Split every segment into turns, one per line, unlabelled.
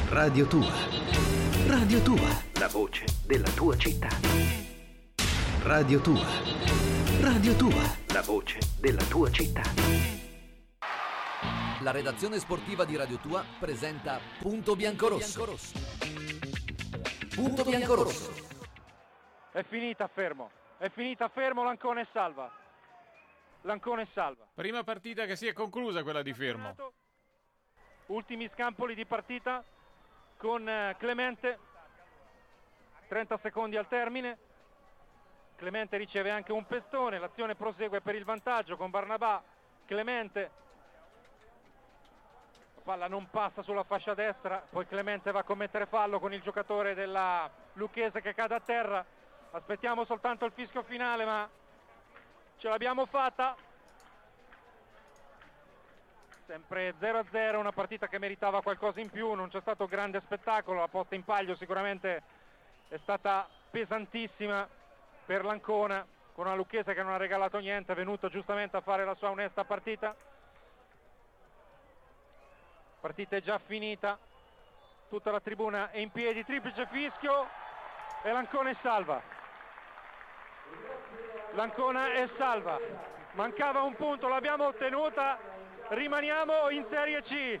Radio Tua. Radio Tua. La voce della tua città. Radio Tua. Radio Tua. La voce della tua città.
La redazione sportiva di Radio Tua presenta Punto Biancorosso. Punto Biancorosso.
È finita, fermo. È finita, fermo, Lancone è salva. Lancone è salva.
Prima partita che si è conclusa, quella di Fermo.
Ultimi scampoli di partita con Clemente. 30 secondi al termine. Clemente riceve anche un pestone. L'azione prosegue per il vantaggio con Barnabà. Clemente. La palla non passa sulla fascia destra. Poi Clemente va a commettere fallo con il giocatore della Lucchese che cade a terra. Aspettiamo soltanto il fischio finale, ma ce l'abbiamo fatta. Sempre 0-0, una partita che meritava qualcosa in più, non c'è stato grande spettacolo, la posta in palio sicuramente è stata pesantissima per l'Ancona, con una Lucchese che non ha regalato niente, è venuto giustamente a fare la sua onesta partita. Partita è già finita, tutta la tribuna è in piedi, triplice fischio e l'Ancona è salva. L'Ancona è salva, mancava un punto, l'abbiamo ottenuta. Rimaniamo in Serie C.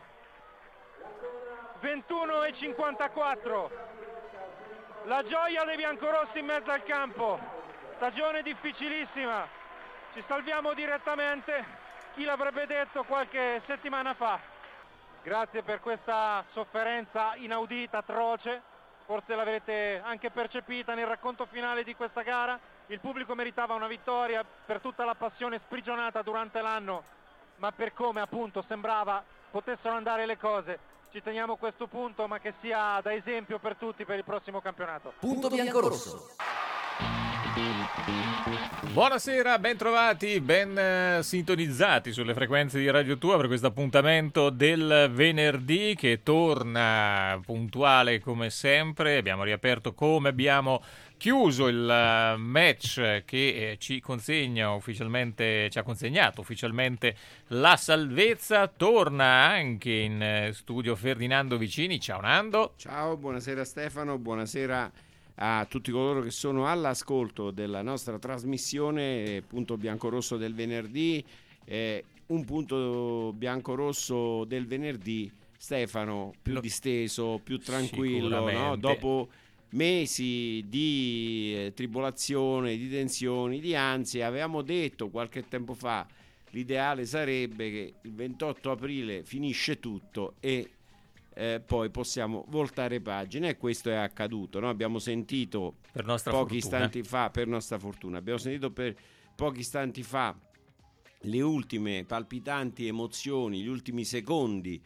21:54. La gioia dei biancorossi in mezzo al campo. Stagione difficilissima. Ci salviamo direttamente. Chi l'avrebbe detto qualche settimana fa? Grazie per questa sofferenza inaudita, atroce. Forse l'avete anche percepita nel racconto finale di questa gara. Il pubblico meritava una vittoria per tutta la passione sprigionata durante l'anno, ma per come appunto sembrava potessero andare le cose. Ci teniamo a questo punto, ma che sia da esempio per tutti per il prossimo campionato.
Punto Biancorosso.
Buonasera, ben trovati, ben sintonizzati sulle frequenze di Radio Tua per questo appuntamento del venerdì che torna puntuale come sempre. Abbiamo riaperto come abbiamo chiuso il match che ci ha consegnato ufficialmente la salvezza. Torna anche in studio Ferdinando Vicini. Ciao Nando.
Ciao, buonasera Stefano, buonasera a tutti coloro che sono all'ascolto della nostra trasmissione Punto Biancorosso del venerdì. Un punto biancorosso del venerdì, Stefano, più disteso, più tranquillo, no? Dopo mesi di tribolazione, di tensioni, di ansie. Avevamo detto qualche tempo fa l'ideale sarebbe che il 28 aprile finisce tutto e poi possiamo voltare pagina, e questo è accaduto, no? Abbiamo sentito
per nostra
pochi
fortuna.
istanti fa, per nostra fortuna, abbiamo sentito per pochi istanti fa le ultime palpitanti emozioni, gli ultimi secondi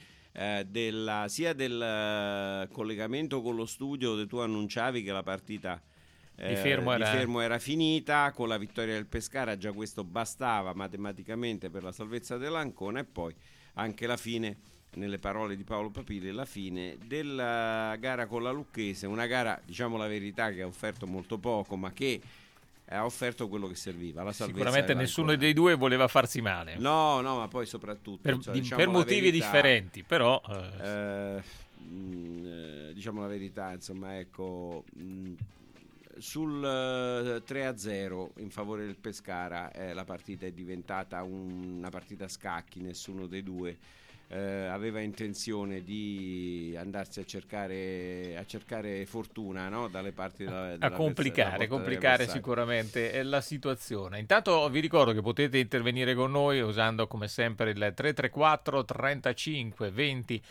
sia del collegamento con lo studio dove tu annunciavi che la partita
di Fermo
era finita con la vittoria del Pescara. Già questo bastava matematicamente per la salvezza dell'Ancona, e poi anche la fine, nelle parole di Paolo Papili, la fine della gara con la Lucchese, una gara, diciamo la verità, che ha offerto molto poco, ma che ha offerto quello che serviva, la salvezza.
Sicuramente nessuno dei due voleva farsi male.
No, ma poi soprattutto
per motivi differenti, però
diciamo la verità, insomma, ecco, sul 3-0 in favore del Pescara la partita è diventata una partita a scacchi. Nessuno dei due aveva intenzione di andarsi a cercare fortuna, no? Dalle parti
a complicare sicuramente la situazione. Intanto vi ricordo che potete intervenire con noi usando come sempre il 334 35 20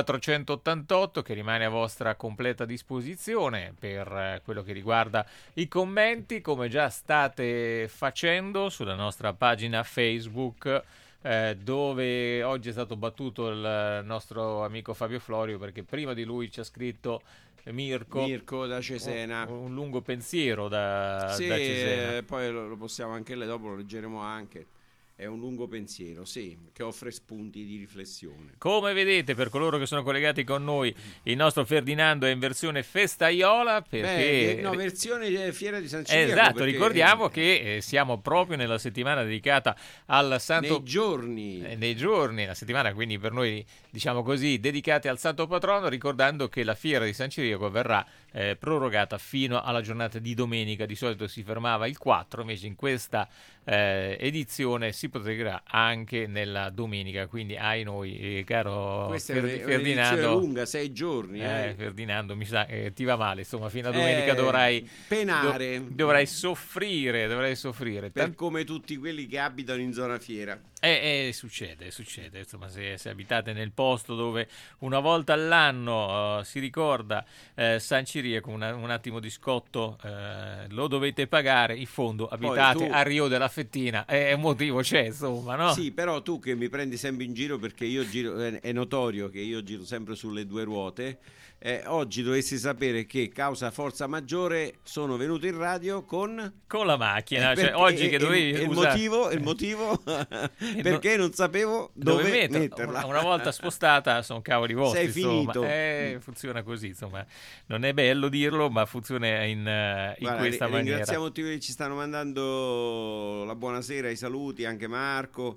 488, che rimane a vostra completa disposizione per quello che riguarda i commenti, come già state facendo sulla nostra pagina Facebook, dove oggi è stato battuto il nostro amico Fabio Florio, perché prima di lui ci ha scritto Mirko
da Cesena,
un lungo pensiero da
sì,
Cesena.
Poi lo possiamo anche dopo lo leggeremo anche. È un lungo pensiero, sì, che offre spunti di riflessione.
Come vedete, per coloro che sono collegati con noi, il nostro Ferdinando è in versione festaiola, perché...
versione Fiera di San Ciriaco.
Esatto,
perché...
ricordiamo che siamo proprio nella settimana dedicata al Santo...
Nei
giorni, la settimana quindi per noi, diciamo così, dedicati al Santo Patrono, ricordando che la Fiera di San Ciriaco verrà prorogata fino alla giornata di domenica. Di solito si fermava il 4, invece in questa edizione si proseguirà anche nella domenica, quindi ai noi, caro
questa
Ferdinando,
è lunga, 6 giorni.
Ferdinando, mi sa che ti va male, insomma, fino a domenica dovrai
penare,
dovrai soffrire
per come tutti quelli che abitano in zona fiera.
Succede, insomma, se abitate nel posto dove una volta all'anno si ricorda San Ciriaco, un attimo di scotto lo dovete pagare, in fondo abitate a Rio della Fettina, un motivo c'è, insomma, no?
Sì, però tu che mi prendi sempre in giro, perché io giro, è notorio che io giro sempre sulle 2 ruote, oggi dovessi sapere che causa forza maggiore sono venuto in radio con
la macchina, cioè oggi che dovevi usare...
il motivo perché non sapevo dove metterla.
Una volta spostata sono cavoli vostri,
sei finito.
Funziona così, insomma, non è bello dirlo, ma funziona in questa maniera.
Ringraziamo tutti quelli che ci stanno mandando la buonasera, i saluti, anche Marco,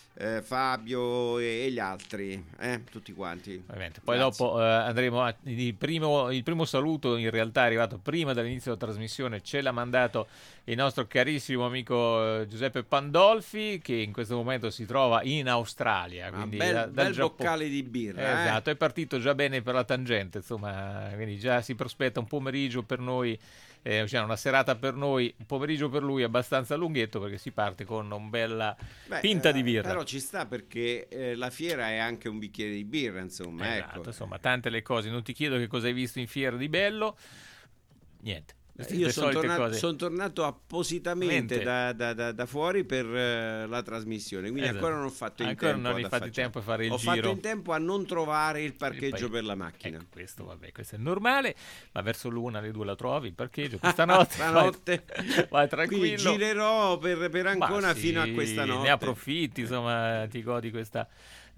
Fabio e gli altri, tutti quanti.
Ovviamente. Poi dopo andremo il primo saluto in realtà è arrivato prima dell'inizio della trasmissione, ce l'ha mandato il nostro carissimo amico Giuseppe Pandolfi, che in questo momento si trova in Australia, quindi
bel
dal
boccale di birra.
Esatto, è partito già bene per la tangente, insomma, quindi già si prospetta un pomeriggio per noi, cioè una serata per noi, un pomeriggio per lui abbastanza lunghetto, perché si parte con un bella pinta di birra.
Però ci sta, perché la fiera è anche un bicchiere di birra, insomma.
Esatto,
ecco.
Insomma, tante le cose. Non ti chiedo che cosa hai visto in fiera di bello, niente.
Io sono tornato appositamente da fuori per la trasmissione, quindi ancora non ho fatto in tempo.
Non hai fatto in tempo a fare il giro.
Ho fatto in tempo a non trovare il parcheggio per la macchina.
Questo è normale, ma verso l'1 alle 2 la trovi il parcheggio. Questa notte vai tranquillo.
Quindi girerò per Ancona fino a questa notte.
Ne approfitti, insomma, ti godi questa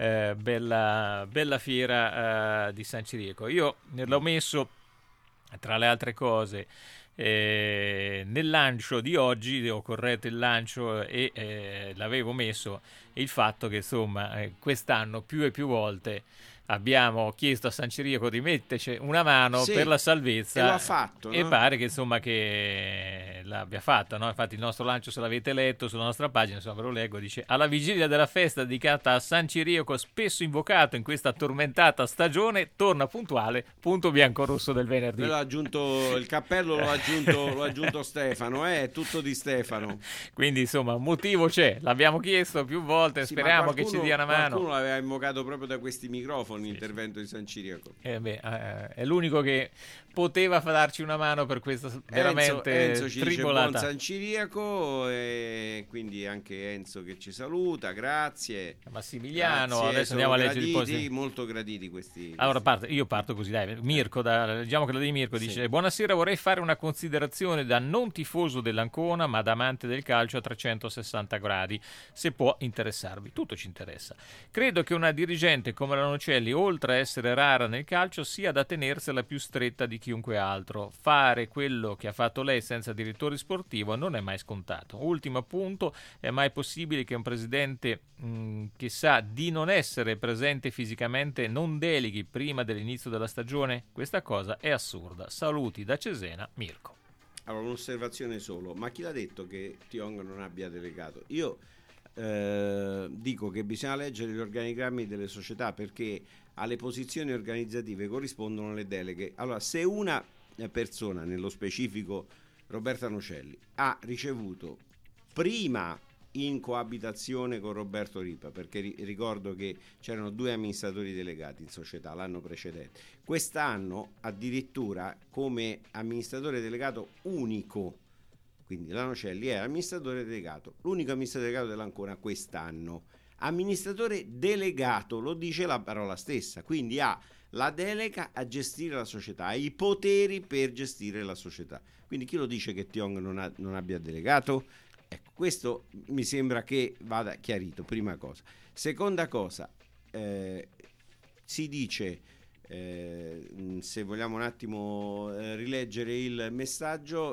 bella fiera di San Ciriaco. Io l'ho messo tra le altre cose nel lancio di oggi, ho corretto il lancio e l'avevo messo il fatto che insomma quest'anno più e più volte abbiamo chiesto a San Ciriaco di metterci una mano per la salvezza,
e lo ha fatto,
e pare che insomma che l'abbia fatta, no? Infatti il nostro lancio, se l'avete letto sulla nostra pagina, insomma ve lo leggo, dice: alla vigilia della festa dedicata a San Ciriaco, spesso invocato in questa tormentata stagione, torna puntuale, punto bianco-rosso del venerdì.
L'ho aggiunto, il cappello l'ho aggiunto Stefano, è tutto di Stefano.
Quindi insomma un motivo c'è, l'abbiamo chiesto più volte, speriamo che ci dia una mano.
Qualcuno l'aveva invocato proprio da questi microfoni, l'intervento di San Ciriaco.
È l'unico che poteva darci una mano per questa veramente
Enzo ci
tribolata.
Dice buon San Ciriaco, e quindi anche Enzo che ci saluta, grazie.
Massimiliano,
grazie,
adesso andiamo a leggere il post.
Molto graditi questi.
Allora io parto così, dai. Mirko, leggiamo quella di Mirko, dice: buonasera, vorrei fare una considerazione da non tifoso dell'Ancona ma da amante del calcio a 360 gradi, se può interessarvi. Tutto ci interessa. Credo che una dirigente come la Nocelli, oltre a essere rara nel calcio, sia da tenersela più stretta di chiunque altro. Fare quello che ha fatto lei senza direttore sportivo non è mai scontato. Ultimo appunto: è mai possibile che un presidente che sa di non essere presente fisicamente non deleghi prima dell'inizio della stagione? Questa cosa è assurda. Saluti da Cesena, Mirko.
Allora, un'osservazione solo: ma chi l'ha detto che Tiong non abbia delegato? Io dico che bisogna leggere gli organigrammi delle società, perché alle posizioni organizzative corrispondono le deleghe. Allora, se una persona, nello specifico Roberta Nocelli, ha ricevuto prima in coabitazione con Roberto Ripa, perché ricordo che c'erano 2 amministratori delegati in società l'anno precedente, quest'anno addirittura come amministratore delegato unico, quindi la Nocelli è amministratore delegato, l'unico amministratore delegato dell'Ancona quest'anno. Amministratore delegato, lo dice la parola stessa, quindi ha la delega a gestire la società, ha i poteri per gestire la società. Quindi chi lo dice che Tiong non abbia delegato? Ecco, questo mi sembra che vada chiarito, prima cosa. Seconda cosa, si dice, se vogliamo un attimo rileggere il messaggio,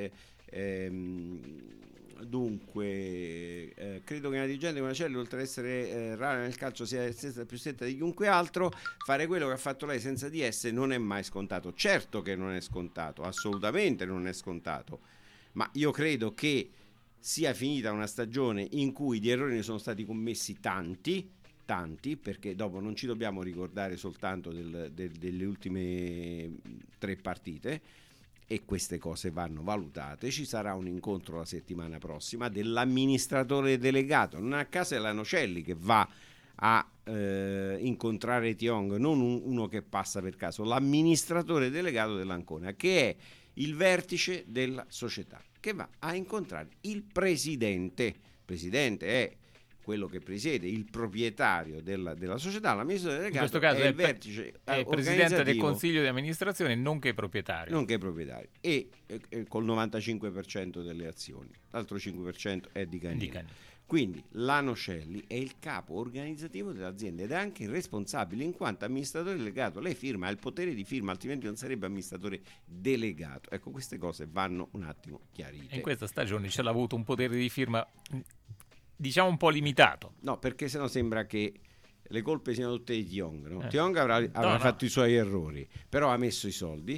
dunque credo che una dirigente come Acelli, oltre ad essere rara nel calcio, sia stessa più stretta di chiunque altro. Fare quello che ha fatto lei senza di esse non è mai scontato. Certo che non è scontato, assolutamente non è scontato, ma io credo che sia finita una stagione in cui di errori ne sono stati commessi tanti, perché dopo non ci dobbiamo ricordare soltanto delle ultime 3 partite, e queste cose vanno valutate. Ci sarà un incontro la settimana prossima dell'amministratore delegato, non a caso è la Nocelli che va a incontrare Tiong, non uno che passa per caso, l'amministratore delegato dell'Ancona, che è il vertice della società, che va a incontrare il presidente. Il presidente è quello che presiede, il proprietario della società. L'amministratore delegato, in questo caso, è il vertice,
è il presidente del consiglio di amministrazione, nonché proprietario.
E col 95% delle azioni, l'altro 5% è di Canini. Quindi la Nocelli è il capo organizzativo dell'azienda ed è anche il responsabile, in quanto amministratore delegato. Lei firma, ha il potere di firma, altrimenti non sarebbe amministratore delegato. Ecco, queste cose vanno un attimo chiarite.
In questa stagione ce l'ha avuto un potere di firma, diciamo, un po' limitato.
No, perché sennò sembra che le colpe siano tutte di Tiong, no? Tiong avrà fatto i suoi errori, però ha messo i soldi,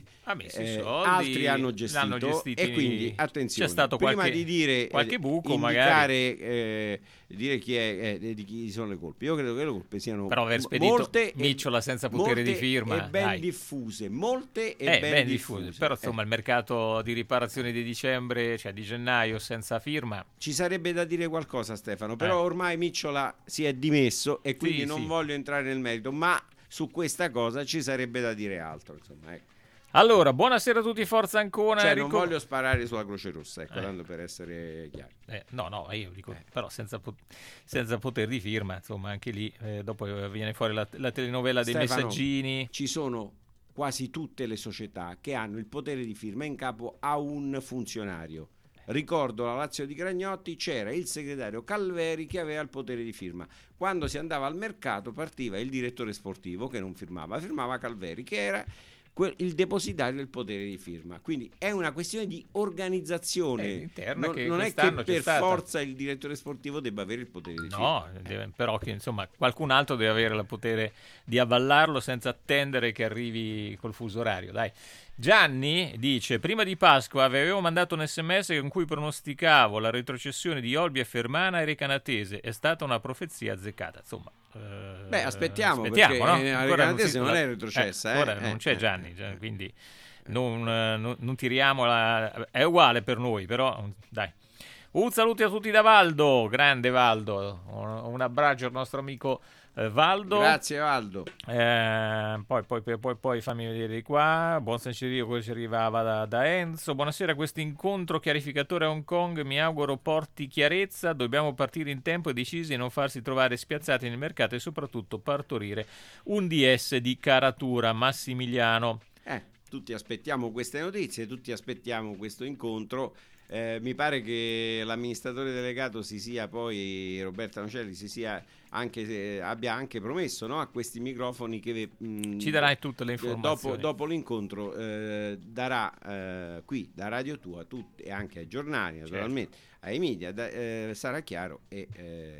altri hanno gestito, e quindi attenzione,
c'è stato
prima di dire
qualche buco,
indicare, dire di chi sono le colpe. Io credo che le colpe siano
però aver spedito
molte
Micciola senza potere di firma
e ben diffuse, ben diffuse.
Però insomma il mercato di riparazione di dicembre, cioè di gennaio, senza firma.
Ci sarebbe da dire qualcosa, Stefano, però ormai Micciola si è dimesso e quindi non voglio entrare nel merito, ma su questa cosa ci sarebbe da dire altro, insomma, ecco.
Allora, buonasera a tutti, Forza Ancona.
Non voglio sparare sulla Croce Rossa, ecco, tanto per essere chiari.
No, io dico, però senza poter di firma, insomma, anche lì dopo viene fuori la telenovela dei messaggini.
Ci sono quasi tutte le società che hanno il potere di firma in capo a un funzionario. Ricordo la Lazio di Gragnotti, c'era il segretario Calveri che aveva il potere di firma. Quando si andava al mercato partiva il direttore sportivo che non firmava Calveri, che era il depositario del potere di firma. Quindi è una questione di organizzazione
interna,
non è che per forza il direttore sportivo debba avere il potere di firma.
Però che insomma qualcun altro deve avere il potere di avvallarlo senza attendere che arrivi col fuso orario, dai. Gianni dice: prima di Pasqua vi avevo mandato un sms con cui pronosticavo la retrocessione di Olbia e Fermana e Recanatese. È stata una profezia azzeccata, insomma.
Aspettiamo
perché
no? La Recanatese non è retrocessa.
Ora non c'è Gianni, quindi non tiriamola, è uguale per noi, però dai. Un saluto a tutti da Valdo, grande Valdo, un abbraccio al nostro amico Valdo.
Grazie Valdo.
Poi fammi vedere di qua. Buon San Cirio, quello ci arrivava da Enzo. Buonasera, questo incontro chiarificatore a Hong Kong mi auguro porti chiarezza. Dobbiamo partire in tempo e decisi e non farsi trovare spiazzati nel mercato e soprattutto partorire un DS di caratura. Massimiliano.
Tutti aspettiamo queste notizie, tutti aspettiamo questo incontro. Mi pare che l'amministratore delegato Roberta Nocelli abbia anche promesso, no, a questi microfoni che
ci darai tutte le informazioni
dopo l'incontro, darà qui da Radio Tua e anche ai giornali, naturalmente, ai media, sarà chiaro e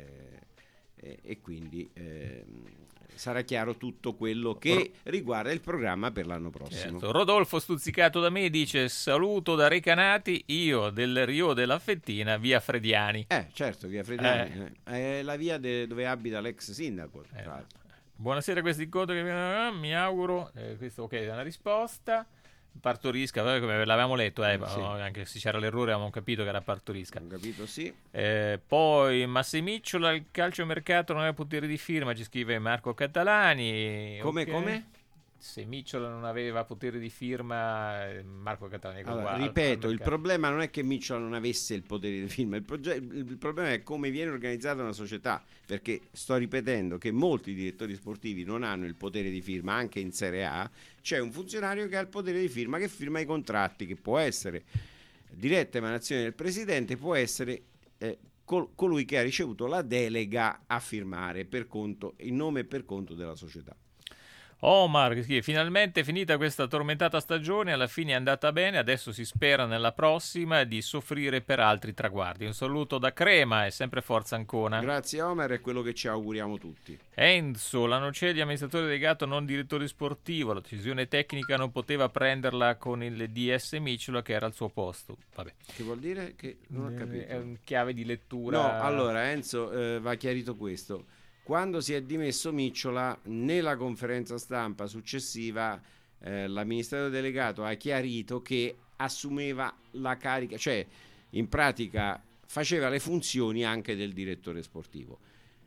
quindi sarà chiaro tutto quello che riguarda il programma per l'anno prossimo.
Rodolfo, stuzzicato da me, dice: saluto da Recanati, io del Rio della Fettina, via Frediani.
Certo, via Frediani è la via dove abita l'ex sindaco.
Buonasera, questo incontro che mi auguro, questo è una risposta. Partorisca, come l'avevamo letto, anche se c'era l'errore avevamo capito che era Partorisca.
Ho capito, sì.
Poi Massimicciola, il calciomercato non ha potere di firma, ci scrive Marco Catalani.
Come?
Se Micciola non aveva potere di firma, Marco Catalani.
Ripeto, il problema non è che Micciola non avesse il potere di firma, il problema è come viene organizzata una società, perché sto ripetendo che molti direttori sportivi non hanno il potere di firma. Anche in Serie A c'è un funzionario che ha il potere di firma, che firma i contratti, che può essere diretta emanazione del presidente, può essere colui che ha ricevuto la delega a firmare in nome e per conto della società.
Omar, finalmente finita questa tormentata stagione, alla fine è andata bene, adesso si spera nella prossima di soffrire per altri traguardi. Un saluto da Crema e sempre forza Ancona.
Grazie Omar, è quello che ci auguriamo tutti.
Enzo, Lanucelli, amministratore delegato, non direttore sportivo, la decisione tecnica non poteva prenderla con il DS Micciola che era al suo posto. Vabbè.
Che vuol dire? Che non ho capito.
È un chiave di lettura.
No, allora Enzo, va chiarito questo. Quando si è dimesso Micciola, nella conferenza stampa successiva l'amministratore delegato ha chiarito che assumeva la carica, cioè in pratica faceva le funzioni anche del direttore sportivo.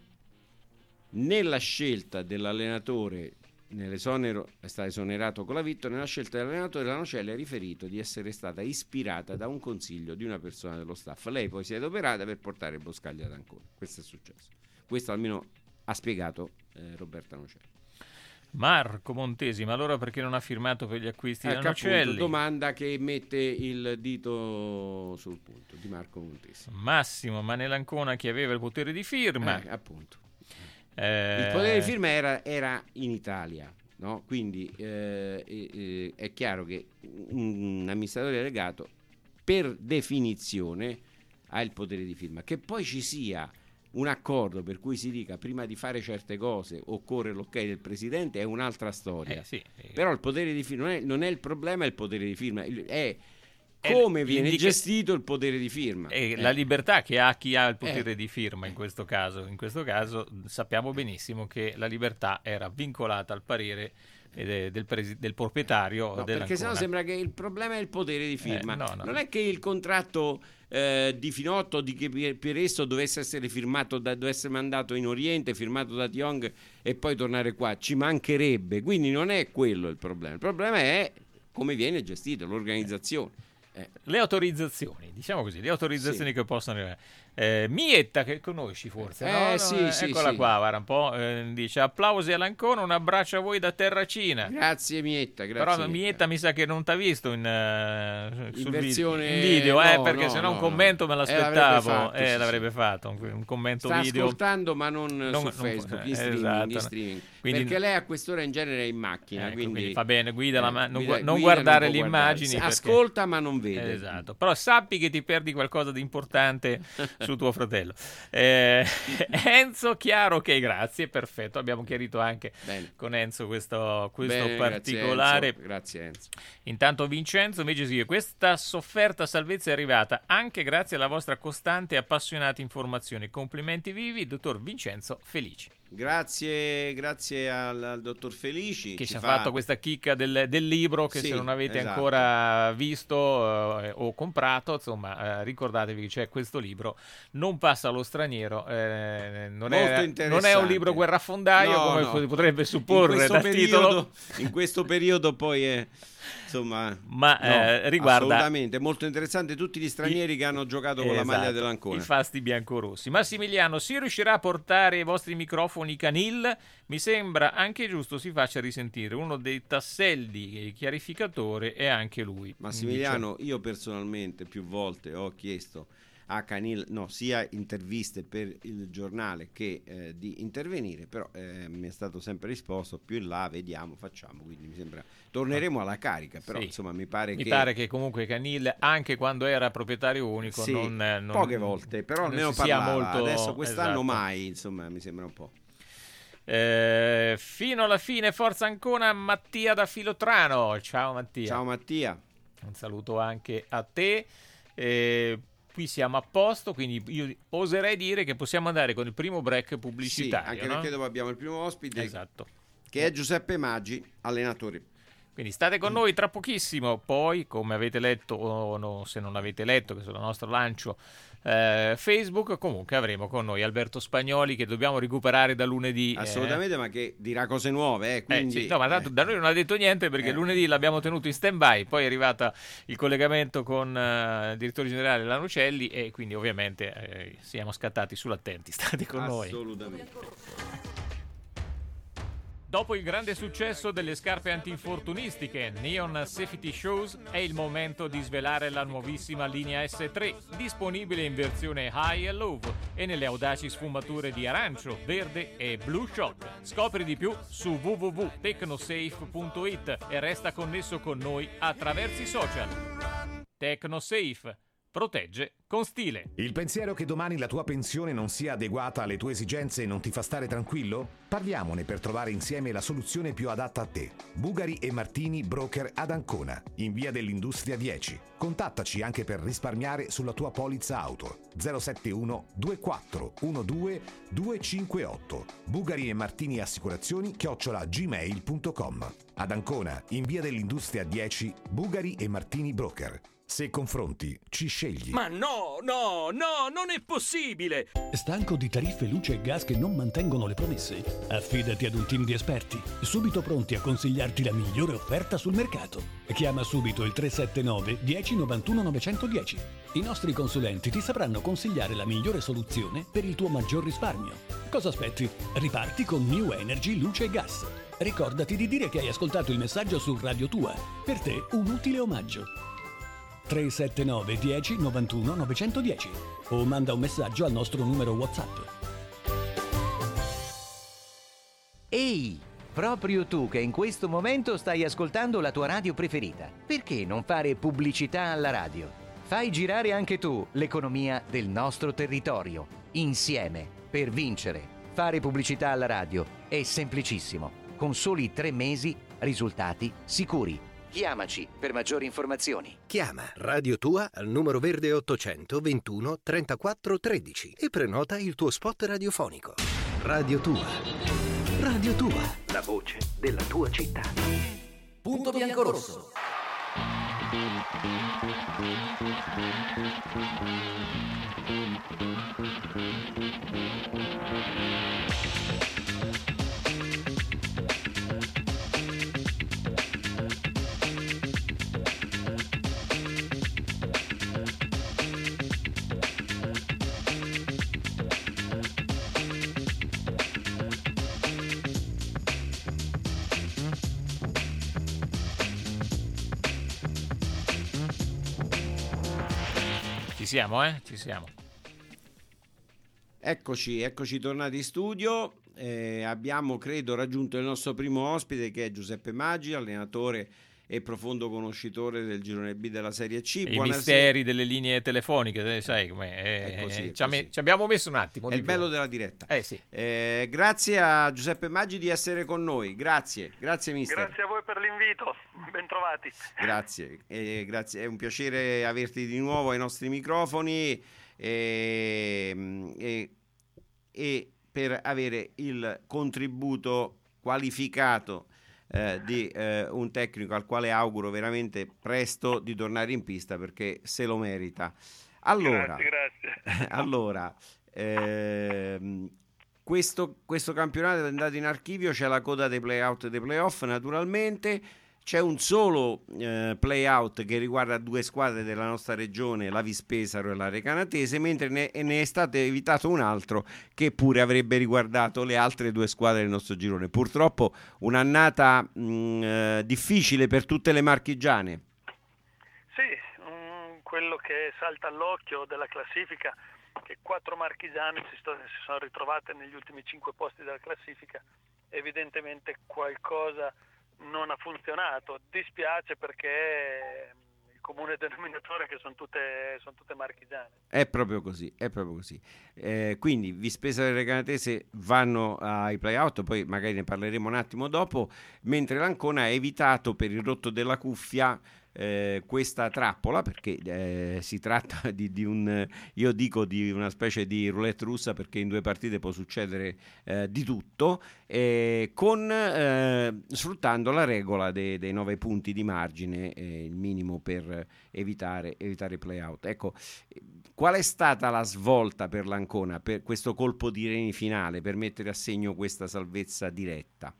Nella scelta dell'allenatore, nell'esonero è stato esonerato con la vittoria, nella scelta dell'allenatore Lanucelli ha riferito di essere stata ispirata da un consiglio di una persona dello staff. Lei poi si è adoperata per portare Boscaglia ad Ancona. Questo è successo. Questo almeno ha spiegato Roberta Nocelli.
Marco Montesi, ma allora perché non ha firmato per gli acquisti di Nocelli?
Appunto, domanda che mette il dito sul punto di Marco Montesi.
Massimo, ma nell'Ancona chi aveva il potere di firma?
Appunto. Il potere di firma era in Italia, no? Quindi è chiaro che un amministratore delegato per definizione ha il potere di firma. Che poi ci sia un accordo per cui si dica prima di fare certe cose occorre l'ok del presidente è un'altra storia. Però il potere di firma non è il problema, è il potere di firma, è come viene gestito il potere di firma.
La libertà che ha chi ha il potere di firma in questo caso. In questo caso sappiamo benissimo che la libertà era vincolata al parere del proprietario.
No, perché sennò sembra che il problema è il potere di firma.
No.
Non è che il contratto di Finotto di che Pieresso dovesse essere firmato dovesse essere mandato in Oriente, firmato da Tiong e poi tornare qua, ci mancherebbe. Quindi non è quello il problema è come viene gestito, l'organizzazione.
Le autorizzazioni, diciamo così, le autorizzazioni che possono arrivare. Mietta, che conosci forse, no? Eccola qua, guarda un po', dice applausi all'Ancona, un abbraccio a voi da Terracina.
Grazie Mietta,
Però Mietta mi sa che non ti ha visto in
versione
video, perché se no un commento me l'aspettavo, l'avrebbe fatto un commento
sta
video.
Sta ascoltando ma non su Facebook, in streaming. Quindi, perché lei a quest'ora in genere è in macchina, quindi
fa bene, guida non guardare le immagini,
ascolta ma non vede.
Esatto, però sappi che ti perdi qualcosa di importante su tuo fratello. Enzo, chiaro, ok, grazie, perfetto, abbiamo chiarito anche con Enzo questo particolare.
Grazie Enzo.
Intanto Vincenzo invece sì, questa sofferta salvezza è arrivata anche grazie alla vostra costante e appassionata informazione. Complimenti vivi, dottor Vincenzo Felici.
Grazie al dottor Felici
che ci ha fatto questa chicca del libro che se non avete ancora visto o comprato, insomma, ricordatevi che c'è questo libro, Non passa allo straniero, non è un libro guerrafondaio come potrebbe supporre dal titolo.
In questo periodo poi è insomma,
riguarda
assolutamente molto interessante tutti gli stranieri che hanno giocato con la maglia dell'Ancona,
i fasti biancorossi. Massimiliano, si riuscirà a portare i vostri microfoni Canil? Mi sembra anche giusto si faccia risentire uno dei tasselli chiarificatore è anche lui.
Massimiliano, io personalmente più volte ho chiesto a Canil, sia interviste per il giornale che di intervenire, però mi è stato sempre risposto più in là, vediamo, facciamo, quindi mi sembra torneremo alla carica, però insomma mi pare che
comunque Canil anche quando era proprietario unico non
poche volte, però almeno parlava molto, adesso quest'anno mai, insomma mi sembra un po'.
Fino alla fine forza Ancona, Mattia da Filotrano. Ciao Mattia. Un saluto anche a te. Qui siamo a posto, quindi io oserei dire che possiamo andare con il primo break pubblicitario.
Anche perché dopo abbiamo il primo ospite,
esatto,
che è Giuseppe Maggi, allenatore.
Quindi state con noi tra pochissimo. Poi, come avete letto o no, se non avete letto, che sul nostro lancio Facebook, comunque avremo con noi Alberto Spagnoli, che dobbiamo recuperare da lunedì.
Assolutamente, ma che dirà cose nuove, quindi...
no, ma tanto da noi non ha detto niente, perché lunedì l'abbiamo tenuto in stand-by, poi è arrivato il collegamento con il direttore generale Lanucelli e quindi ovviamente siamo scattati sull'attenti. State con noi.
Assolutamente.
Dopo il grande successo delle scarpe antinfortunistiche Neon Safety Shoes, è il momento di svelare la nuovissima linea S3, disponibile in versione high e low e nelle audaci sfumature di arancio, verde e blue shock. Scopri di più su www.tecnosafe.it e resta connesso con noi attraverso i social. Tecnosafe. Protegge con stile.
Il pensiero che domani la tua pensione non sia adeguata alle tue esigenze non ti fa stare tranquillo? Parliamone per trovare insieme la soluzione più adatta a te. Bugari e Martini Broker ad Ancona, in via dell'Industria 10. Contattaci anche per risparmiare sulla tua polizza auto. 071 24 12 258. Bugari e Martini Assicurazioni @gmail.com. Ad Ancona, in via dell'Industria 10, Bugari e Martini Broker. Se confronti, ci scegli.
Ma no, non è possibile!
Stanco di tariffe luce e gas che non mantengono le promesse? Affidati ad un team di esperti, subito pronti a consigliarti la migliore offerta sul mercato. Chiama subito il 379 10 91 910. I nostri consulenti ti sapranno consigliare la migliore soluzione per il tuo maggior risparmio. Cosa aspetti? Riparti con New Energy Luce e Gas. Ricordati di dire che hai ascoltato il messaggio su Radio Tua. Per te un utile omaggio. 379 10 91 910 o manda un messaggio al nostro numero WhatsApp.
Ehi, proprio tu che in questo momento stai ascoltando la tua radio preferita, perché non fare pubblicità alla radio? Fai girare anche tu l'economia del nostro territorio, insieme, per vincere. Fare pubblicità alla radio è semplicissimo, con soli 3 mesi, risultati sicuri. Chiamaci per maggiori informazioni.
Chiama Radio Tua al numero verde 821 34 13 e prenota il tuo spot radiofonico. Radio Tua. Radio Tua. La voce della tua città.
Punto biancorosso.
Ci siamo, Ci siamo.
Eccoci tornati in studio. Abbiamo, credo, raggiunto il nostro primo ospite, che è Giuseppe Maggi, allenatore e profondo conoscitore del girone B della Serie C.
I misteri delle linee telefoniche, sai com'è?
È così.
Ci abbiamo messo un attimo.
È il bello della diretta.
Sì.
Grazie a Giuseppe Maggi di essere con noi. Grazie mister.
Grazie a voi per l'invito, bentrovati.
Grazie, è un piacere averti di nuovo ai nostri microfoni e per avere il contributo qualificato di un tecnico al quale auguro veramente presto di tornare in pista, perché se lo merita. Allora,
grazie.
Allora, questo campionato è andato in archivio, c'è la coda dei play-out e dei play-off, naturalmente. C'è un solo play-out che riguarda 2 squadre della nostra regione, la Vispesaro e la Recanatese, mentre ne è stato evitato un altro che pure avrebbe riguardato le altre 2 squadre del nostro girone. Purtroppo un'annata difficile per tutte le marchigiane.
Sì, quello che salta all'occhio della classifica, che 4 marchigiane si sono ritrovate negli ultimi 5 posti della classifica. Evidentemente qualcosa non ha funzionato. Dispiace, perché il comune denominatore che sono tutte marchigiane. È proprio così.
Quindi Vispesaro e Recanatese vanno ai play-out, poi magari ne parleremo un attimo dopo, mentre l'Ancona ha evitato per il rotto della cuffia questa trappola, perché si tratta di una specie di roulette russa, perché in 2 partite può succedere di tutto, sfruttando la regola dei 9 punti di margine, il minimo per evitare i play-out. Ecco, qual è stata la svolta per l'Ancona, per questo colpo di reni finale, per mettere a segno questa salvezza diretta?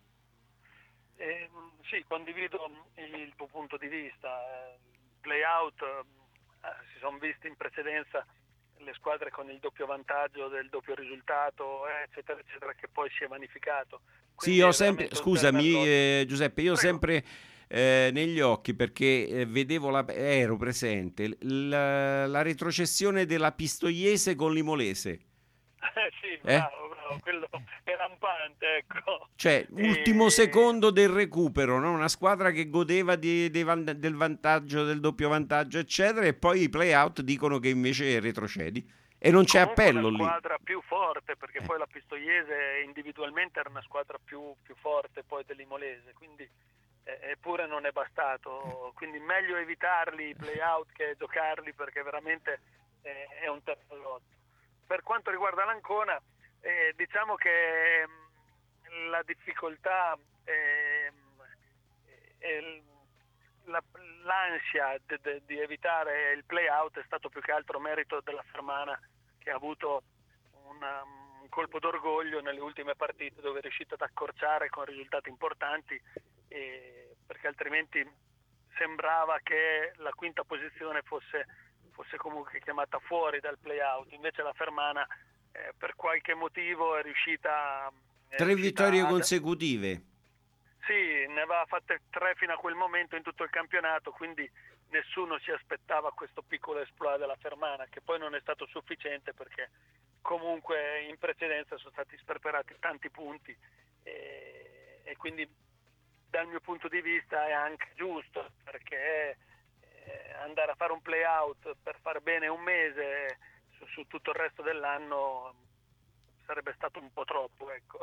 Sì, condivido il tuo punto di vista. Play-out, si sono visti in precedenza le squadre con il doppio vantaggio del doppio risultato, eccetera, eccetera, che poi si è vanificato.
Sì, io sempre, scusami Giuseppe, io sempre negli occhi, perché ero presente la retrocessione della Pistoiese con l'Imolese.
Sì, bravo, quello è rampante, ecco.
Cioè, ultimo secondo del recupero, no? Una squadra che godeva del vantaggio, del doppio vantaggio, eccetera, e poi i play-out dicono che invece retrocedi. E non c'è appello lì.
È una squadra più forte, perché poi la Pistoiese individualmente era una squadra più forte poi dell'Imolese, quindi eppure non è bastato. Quindi meglio evitarli i play-out che giocarli, perché veramente è un terrellotto. Per quanto riguarda l'Ancona, diciamo che la difficoltà, l'ansia di evitare il play-out è stato più che altro merito della Fermana, che ha avuto un colpo d'orgoglio nelle ultime partite, dove è riuscita ad accorciare con risultati importanti, perché altrimenti sembrava che la quinta posizione fosse comunque chiamata fuori dal play-out. Invece la Fermana per qualche motivo è riuscita
3 vittorie consecutive.
Sì, ne aveva fatte 3 fino a quel momento in tutto il campionato, quindi nessuno si aspettava questo piccolo exploit della Fermana, che poi non è stato sufficiente, perché comunque in precedenza sono stati sperperati tanti punti, e quindi dal mio punto di vista è anche giusto, perché andare a fare un play-out per far bene un mese su tutto il resto dell'anno sarebbe stato un po' troppo, ecco.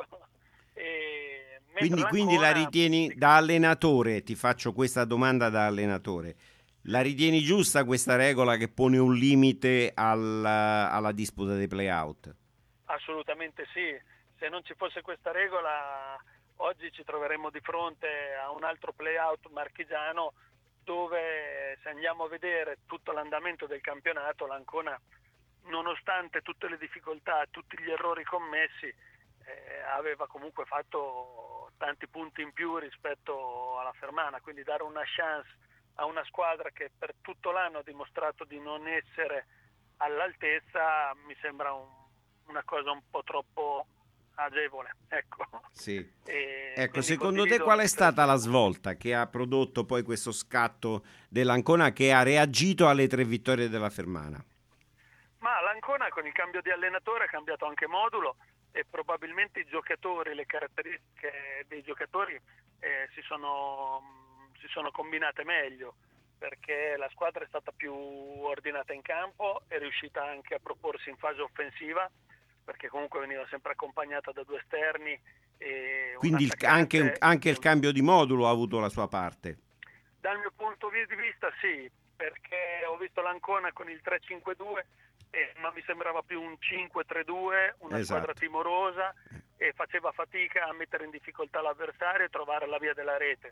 Quindi la ritieni, da allenatore, ti faccio questa domanda da allenatore, la ritieni giusta questa regola che pone un limite alla disputa dei play-out?
Assolutamente sì, se non ci fosse questa regola oggi ci troveremmo di fronte a un altro play-out marchigiano, dove, se andiamo a vedere tutto l'andamento del campionato, l'Ancona, nonostante tutte le difficoltà, tutti gli errori commessi, aveva comunque fatto tanti punti in più rispetto alla Fermana, quindi dare una chance a una squadra che per tutto l'anno ha dimostrato di non essere all'altezza mi sembra una cosa un po' troppo agevole, ecco.
Sì. Ecco, secondo te qual è stata la svolta che ha prodotto poi questo scatto dell'Ancona, che ha reagito alle 3 vittorie della Fermana?
Ma l'Ancona, con il cambio di allenatore, ha cambiato anche modulo, e probabilmente i giocatori, le caratteristiche dei giocatori si sono combinate meglio, perché la squadra è stata più ordinata in campo, è riuscita anche a proporsi in fase offensiva, perché comunque veniva sempre accompagnata da 2 esterni.
Quindi anche il cambio di modulo ha avuto la sua parte?
Dal mio punto di vista sì, perché ho visto l'Ancona con il 3-5-2, ma mi sembrava più un 5-3-2, una squadra timorosa, e faceva fatica a mettere in difficoltà l'avversario e trovare la via della rete.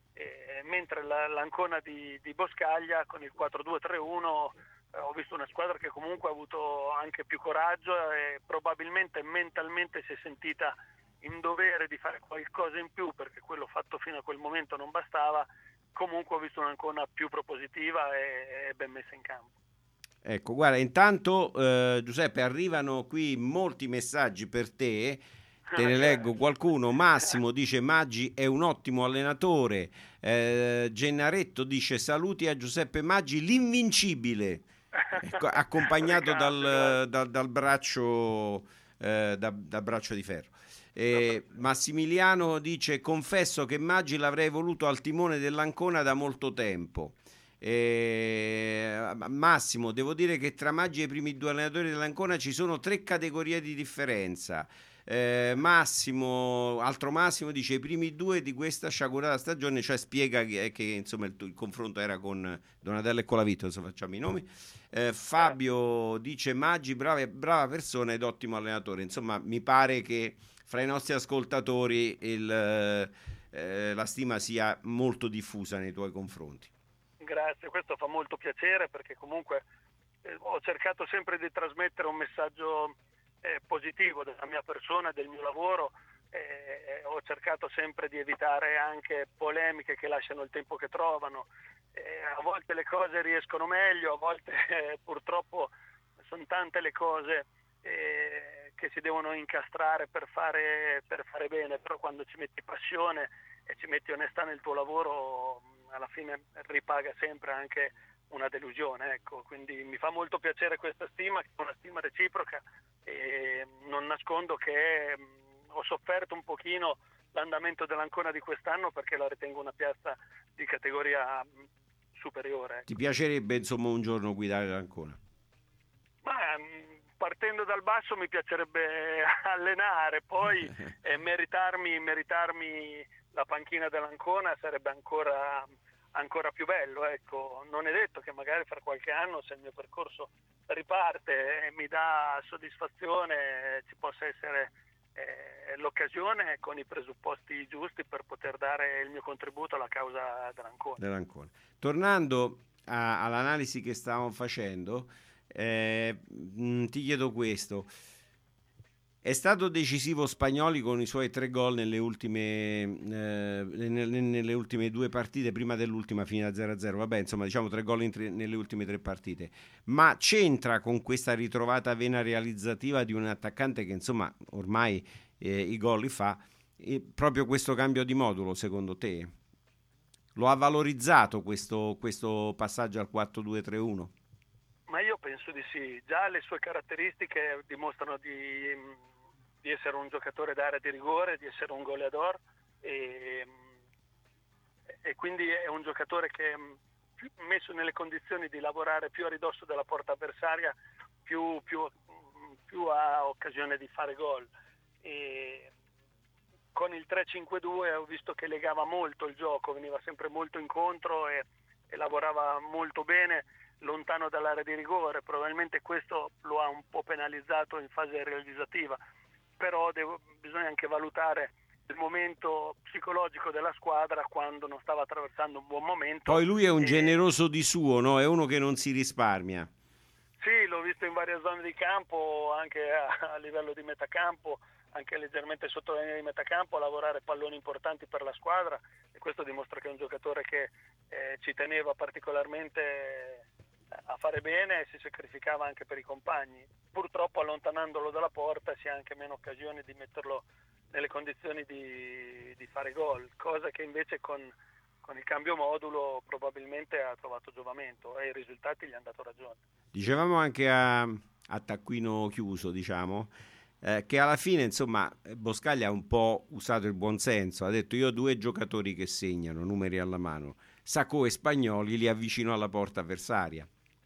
Mentre l'Ancona di Boscaglia con il 4-2-3-1 ho visto una squadra che comunque ha avuto anche più coraggio, e probabilmente mentalmente si è sentita in dovere di fare qualcosa in più, perché quello fatto fino a quel momento non bastava. Comunque ho visto un'Ancona più propositiva e ben messa in campo.
Ecco, guarda, intanto Giuseppe, arrivano qui molti messaggi per te. Te ne leggo qualcuno. Massimo dice: Maggi è un ottimo allenatore. Gennaretto dice: saluti a Giuseppe Maggi, l'invincibile, accompagnato dal braccio da braccio di ferro. Massimiliano dice: confesso che Maggi l'avrei voluto al timone dell'Ancona da molto tempo. Massimo, devo dire che tra Maggi e i primi 2 allenatori dell'Ancona ci sono 3 categorie di differenza. Altro Massimo dice: i primi 2 di questa sciagurata stagione, cioè spiega che insomma il confronto era con Donatello e Colavito, se facciamo i nomi. Fabio dice: Maggi brava persona ed ottimo allenatore. Insomma, mi pare che fra i nostri ascoltatori la stima sia molto diffusa nei tuoi confronti.
Grazie, questo fa molto piacere, perché comunque ho cercato sempre di trasmettere un messaggio positivo della mia persona, del mio lavoro. Ho cercato sempre di evitare anche polemiche che lasciano il tempo che trovano. A volte le cose riescono meglio, a volte purtroppo sono tante le cose che si devono incastrare per fare bene, però quando ci metti passione e ci metti onestà nel tuo lavoro, alla fine ripaga sempre anche una delusione, ecco. Quindi mi fa molto piacere questa stima, che è una stima reciproca, e non nascondo che ho sofferto un pochino l'andamento dell'Ancona di quest'anno, perché la ritengo una piazza di categoria superiore, ecco.
Ti piacerebbe insomma un giorno guidare l'Ancona?
Ma partendo dal basso mi piacerebbe allenare, poi meritarmi la panchina dell'Ancona sarebbe ancora più bello, ecco. Non è detto che magari fra qualche anno, se il mio percorso riparte e mi dà soddisfazione, ci possa essere l'occasione con i presupposti giusti per poter dare il mio contributo alla causa dell'Ancona.
Tornando all'analisi che stavamo facendo, ti chiedo questo: è stato decisivo Spagnoli con i suoi 3 gol nelle ultime 2 partite, prima dell'ultima finita 0-0, vabbè, insomma, diciamo 3 gol nelle ultime 3 partite, ma c'entra con questa ritrovata vena realizzativa di un attaccante che insomma ormai i gol li fa, proprio questo cambio di modulo, secondo te? Lo ha valorizzato questo passaggio al 4-2-3-1?
Ma io penso di sì. Già le sue caratteristiche dimostrano di essere un giocatore d'area di rigore, di essere un goleador, e quindi è un giocatore che, messo nelle condizioni di lavorare più a ridosso della porta avversaria, più ha occasione di fare gol. E con il 3-5-2 ho visto che legava molto il gioco, veniva sempre molto incontro e lavorava molto bene lontano dall'area di rigore. Probabilmente questo lo ha un po' penalizzato in fase realizzativa, però bisogna anche valutare il momento psicologico della squadra quando non stava attraversando un buon momento.
Poi lui è un generoso di suo, no? È uno che non si risparmia.
Sì, l'ho visto in varie zone di campo, anche a livello di metacampo, anche leggermente sotto la linea di metacampo, a lavorare palloni importanti per la squadra, e questo dimostra che è un giocatore che ci teneva particolarmente a fare bene e si sacrificava anche per i compagni. Purtroppo allontanandolo dalla porta si ha anche meno occasioni di metterlo nelle condizioni di fare gol, cosa che invece con il cambio modulo probabilmente ha trovato giovamento e i risultati gli hanno dato ragione.
Dicevamo anche a taccuino chiuso, diciamo, che alla fine insomma Boscaglia ha un po' usato il buonsenso, ha detto: io ho 2 giocatori che segnano, numeri alla mano, Sacco e Spagnoli, li avvicino alla porta avversaria.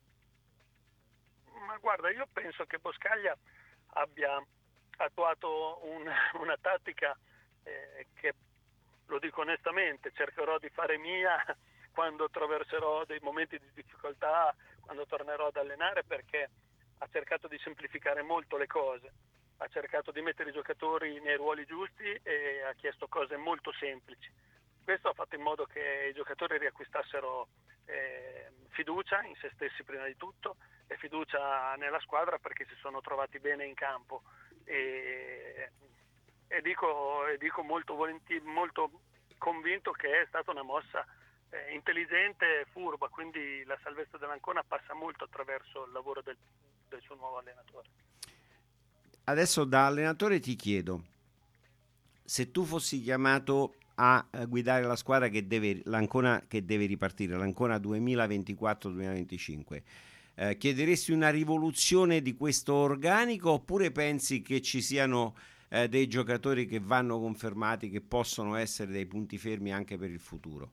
Ma guarda, io penso che Boscaglia abbia attuato una tattica che, lo dico onestamente, cercherò di fare mia quando attraverserò dei momenti di difficoltà, quando tornerò ad allenare, perché ha cercato di semplificare molto le cose, ha cercato di mettere i giocatori nei ruoli giusti e ha chiesto cose molto semplici. Questo ha fatto in modo che i giocatori riacquistassero fiducia in se stessi prima di tutto, e fiducia nella squadra, perché si sono trovati bene in campo, e dico molto volentieri, molto convinto che è stata una mossa intelligente e furba, quindi la salvezza dell'Ancona passa molto attraverso il lavoro del suo nuovo allenatore.
Adesso da allenatore ti chiedo: se tu fossi chiamato a guidare la squadra l'Ancona che deve ripartire, l'Ancona 2024-2025, chiederesti una rivoluzione di questo organico, oppure pensi che ci siano dei giocatori che vanno confermati, che possono essere dei punti fermi anche per il futuro?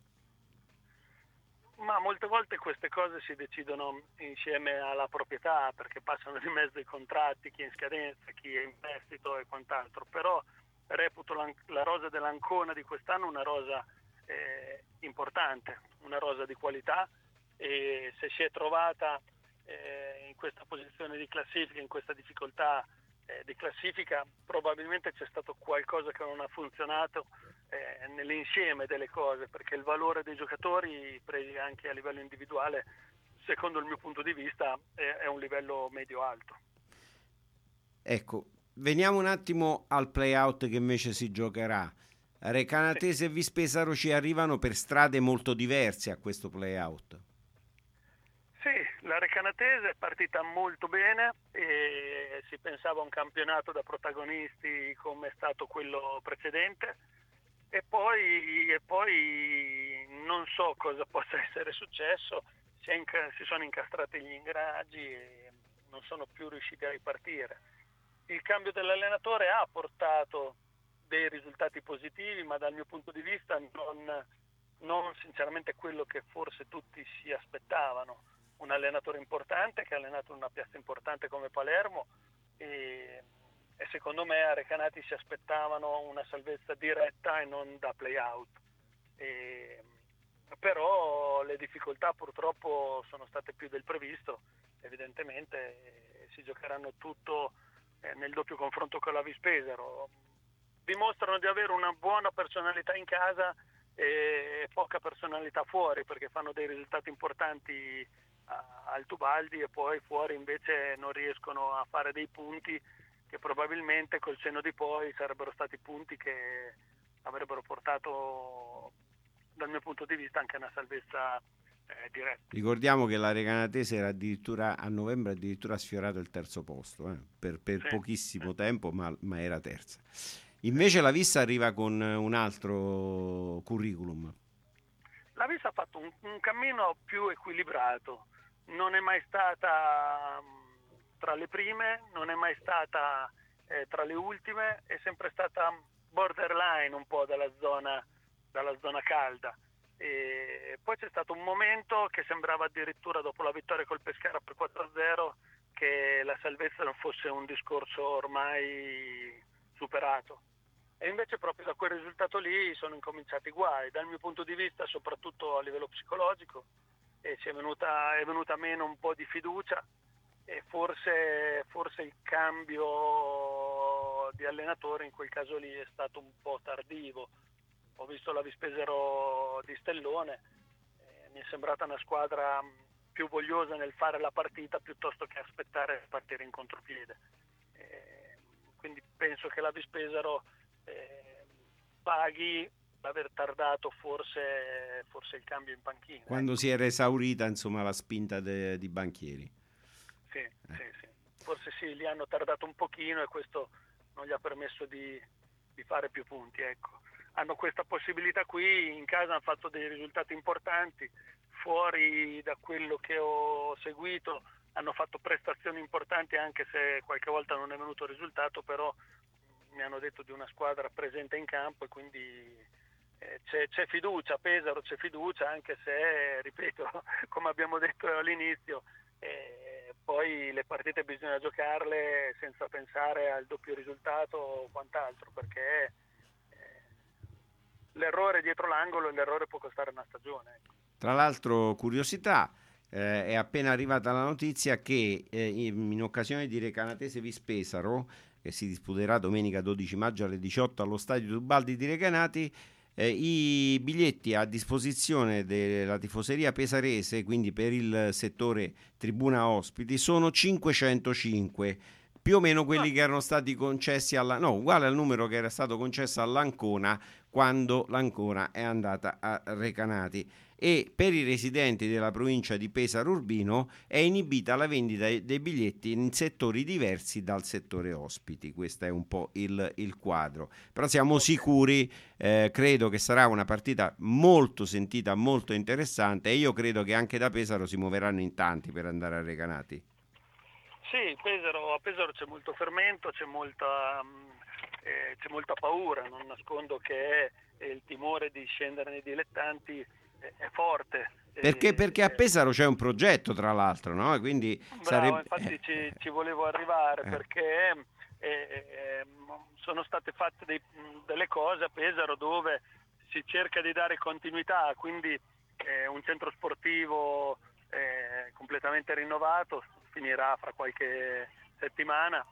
Ma molte volte queste cose si decidono insieme alla proprietà, perché passano di mezzo i contratti, chi è in scadenza, chi è in prestito e quant'altro, però reputo la rosa dell'Ancona di quest'anno una rosa importante, una rosa di qualità, e se si è trovata in questa posizione di classifica, in questa difficoltà di classifica, probabilmente c'è stato qualcosa che non ha funzionato nell'insieme delle cose, perché il valore dei giocatori presi anche a livello individuale, secondo il mio punto di vista, è un livello medio-alto.
Ecco, veniamo un attimo al play-out che invece si giocherà. Recanatese e Vispesaro ci arrivano per strade molto diverse a questo play-out.
Sì, la Recanatese è partita molto bene e si pensava a un campionato da protagonisti come è stato quello precedente e poi non so cosa possa essere successo, si sono incastrati gli ingranaggi e non sono più riusciti a ripartire. Il cambio dell'allenatore ha portato dei risultati positivi, ma dal mio punto di vista non sinceramente quello che forse tutti si aspettavano. Un allenatore importante che ha allenato una piazza importante come Palermo e secondo me a Recanati si aspettavano una salvezza diretta e non da play-out. Però le difficoltà purtroppo sono state più del previsto, evidentemente si giocheranno tutto nel doppio confronto con la Vispesaro. Dimostrano di avere una buona personalità in casa e poca personalità fuori, perché fanno dei risultati importanti al Tubaldi e poi fuori invece non riescono a fare dei punti che probabilmente col senno di poi sarebbero stati punti che avrebbero portato dal mio punto di vista anche una salvezza diretta.
Ricordiamo che la Recanatese era addirittura a novembre addirittura sfiorato il terzo posto per sì, pochissimo tempo, ma era terza. Invece la Vis arriva con un altro curriculum.
La Vis ha fatto un cammino più equilibrato, non è mai stata tra le prime, non è mai stata tra le ultime, è sempre stata borderline un po' dalla zona calda. E poi c'è stato un momento che sembrava addirittura dopo la vittoria col Pescara per 4-0 che la salvezza non fosse un discorso ormai superato. E invece proprio da quel risultato lì sono incominciati i guai, dal mio punto di vista soprattutto a livello psicologico, e è venuta meno un po' di fiducia e forse il cambio di allenatore in quel caso lì è stato un po' tardivo. Ho visto la Vispesaro di Stellone, mi è sembrata una squadra più vogliosa nel fare la partita piuttosto che aspettare a partire in contropiede. Quindi penso che la Vispesaro paghi l'aver tardato forse il cambio in panchina.
Quando si era esaurita insomma la spinta di Banchieri.
Sì. Forse sì, li hanno tardato un pochino e questo non gli ha permesso di fare più punti, ecco. Hanno questa possibilità qui, in casa hanno fatto dei risultati importanti, fuori da quello che ho seguito hanno fatto prestazioni importanti anche se qualche volta non è venuto il risultato, però mi hanno detto di una squadra presente in campo e quindi c'è fiducia, a Pesaro c'è fiducia, anche se, ripeto, come abbiamo detto all'inizio, poi le partite bisogna giocarle senza pensare al doppio risultato o quant'altro, perché l'errore dietro l'angolo e l'errore può costare una stagione.
Tra l'altro, curiosità, è appena arrivata la notizia che in occasione di Recanatese Vispesaro, che si disputerà domenica 12 maggio alle 18 allo stadio Tubaldi di Recanati, i biglietti a disposizione della tifoseria pesarese, quindi per il settore tribuna ospiti, sono 505, più o meno quelli che erano stati concessi uguale al numero che era stato concesso all'Ancona quando l'Ancona è andata a Recanati. E per i residenti della provincia di Pesaro Urbino è inibita la vendita dei biglietti in settori diversi dal settore ospiti. Questo è un po' il quadro, però siamo sicuri, credo che sarà una partita molto sentita, molto interessante, e io credo che anche da Pesaro si muoveranno in tanti per andare a Recanati.
Sì, a Pesaro c'è molto fermento, c'è molta paura, non nascondo che il timore di scendere nei dilettanti è forte.
Perché a Pesaro c'è un progetto, tra l'altro, no? Quindi
infatti ci volevo arrivare, perché sono state fatte delle cose a Pesaro dove si cerca di dare continuità, quindi un centro sportivo completamente rinnovato, finirà fra qualche settimana,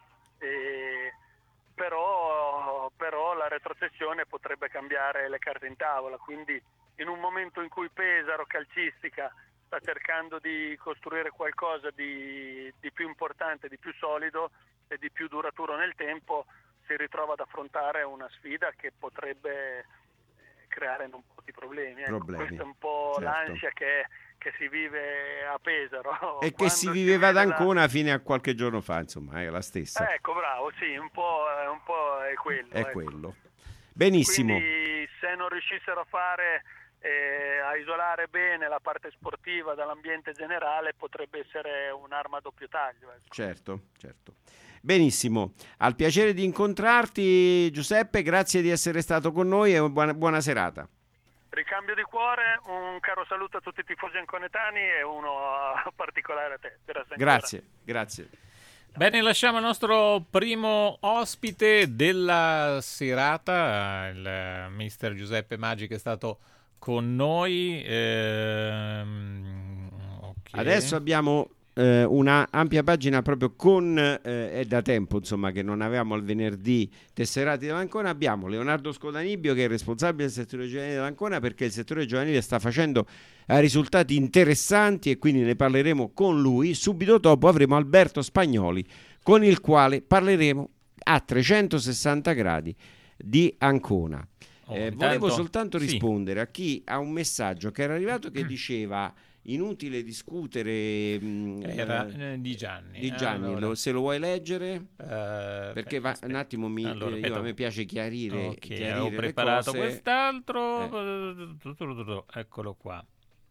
però la retrocessione potrebbe cambiare le carte in tavola, quindi in un momento in cui Pesaro calcistica sta cercando di costruire qualcosa di più importante, di più solido e di più duraturo nel tempo, si ritrova ad affrontare una sfida che potrebbe creare un po' di problemi. Ecco, questa è un po' l'ansia che che si vive a Pesaro.
E che si viveva ad Ancona fino a qualche giorno fa, insomma, è la stessa.
Ecco, bravo, sì, un po' è quello.
È
ecco.
quello. Benissimo.
Quindi se non riuscissero a fare, a isolare bene la parte sportiva dall'ambiente generale, potrebbe essere un'arma a doppio taglio. Ecco.
Certo. Benissimo, al piacere di incontrarti Giuseppe, grazie di essere stato con noi e buona serata.
Ricambio di cuore, un caro saluto a tutti i tifosi anconetani e uno particolare a te.
Grazie.
Bene, lasciamo il nostro primo ospite della serata, il mister Giuseppe Maggi, che è stato con noi. Okay.
Adesso abbiamo una ampia pagina proprio con è da tempo insomma che non avevamo al venerdì tesserati dell'Ancona. Abbiamo Leonardo Scodanibbio, che è il responsabile del settore giovanile dell'Ancona, perché il settore giovanile sta facendo risultati interessanti e quindi ne parleremo con lui. Subito dopo avremo Alberto Spagnoli, con il quale parleremo a 360 gradi di Ancona. Volevo soltanto rispondere a chi ha un messaggio che era arrivato che diceva: inutile discutere.
Era di Gianni.
Allora, se lo vuoi leggere, perché un attimo a me piace chiarire.
Ho preparato quest'altro. Eccolo qua.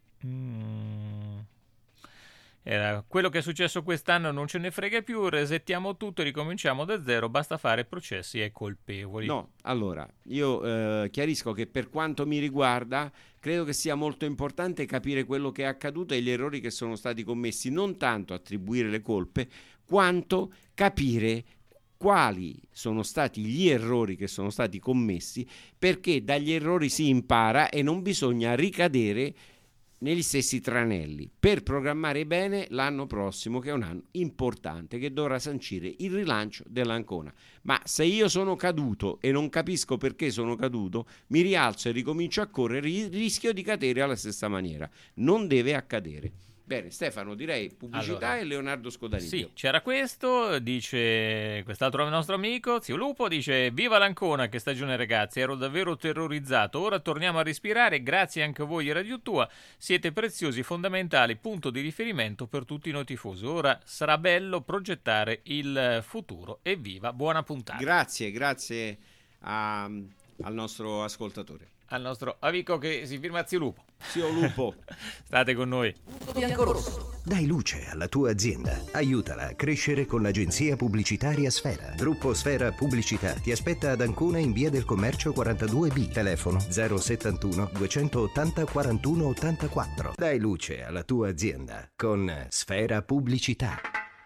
Era quello che è successo quest'anno, non ce ne frega più, resettiamo tutto e ricominciamo da zero, basta fare processi ai colpevoli.
No, allora, io chiarisco che per quanto mi riguarda credo che sia molto importante capire quello che è accaduto e gli errori che sono stati commessi, non tanto attribuire le colpe, quanto capire quali sono stati gli errori che sono stati commessi, perché dagli errori si impara e non bisogna ricadere negli stessi tranelli, per programmare bene l'anno prossimo, che è un anno importante che dovrà sancire il rilancio dell'Ancona. Ma se io sono caduto e non capisco perché sono caduto, mi rialzo e ricomincio a correre, rischio di cadere alla stessa maniera. Non deve accadere. Bene, Stefano, direi pubblicità e Leonardo Scodanibbio.
Sì, c'era questo, dice quest'altro nostro amico, Zio Lupo, dice: viva l'Ancona, che stagione ragazzi, ero davvero terrorizzato, ora torniamo a respirare, grazie anche a voi di Radio Tua, siete preziosi, fondamentali, punto di riferimento per tutti noi tifosi, ora sarà bello progettare il futuro, evviva, buona puntata.
Grazie al nostro ascoltatore.
Al nostro amico che si firma Zio Lupo.
Zio Lupo.
State con noi.
Biancorosso. Dai luce alla tua azienda. Aiutala a crescere con l'agenzia pubblicitaria Sfera. Gruppo Sfera Pubblicità ti aspetta ad Ancona in via del Commercio 42B. Telefono 071 280 41 84. Dai luce alla tua azienda con Sfera Pubblicità.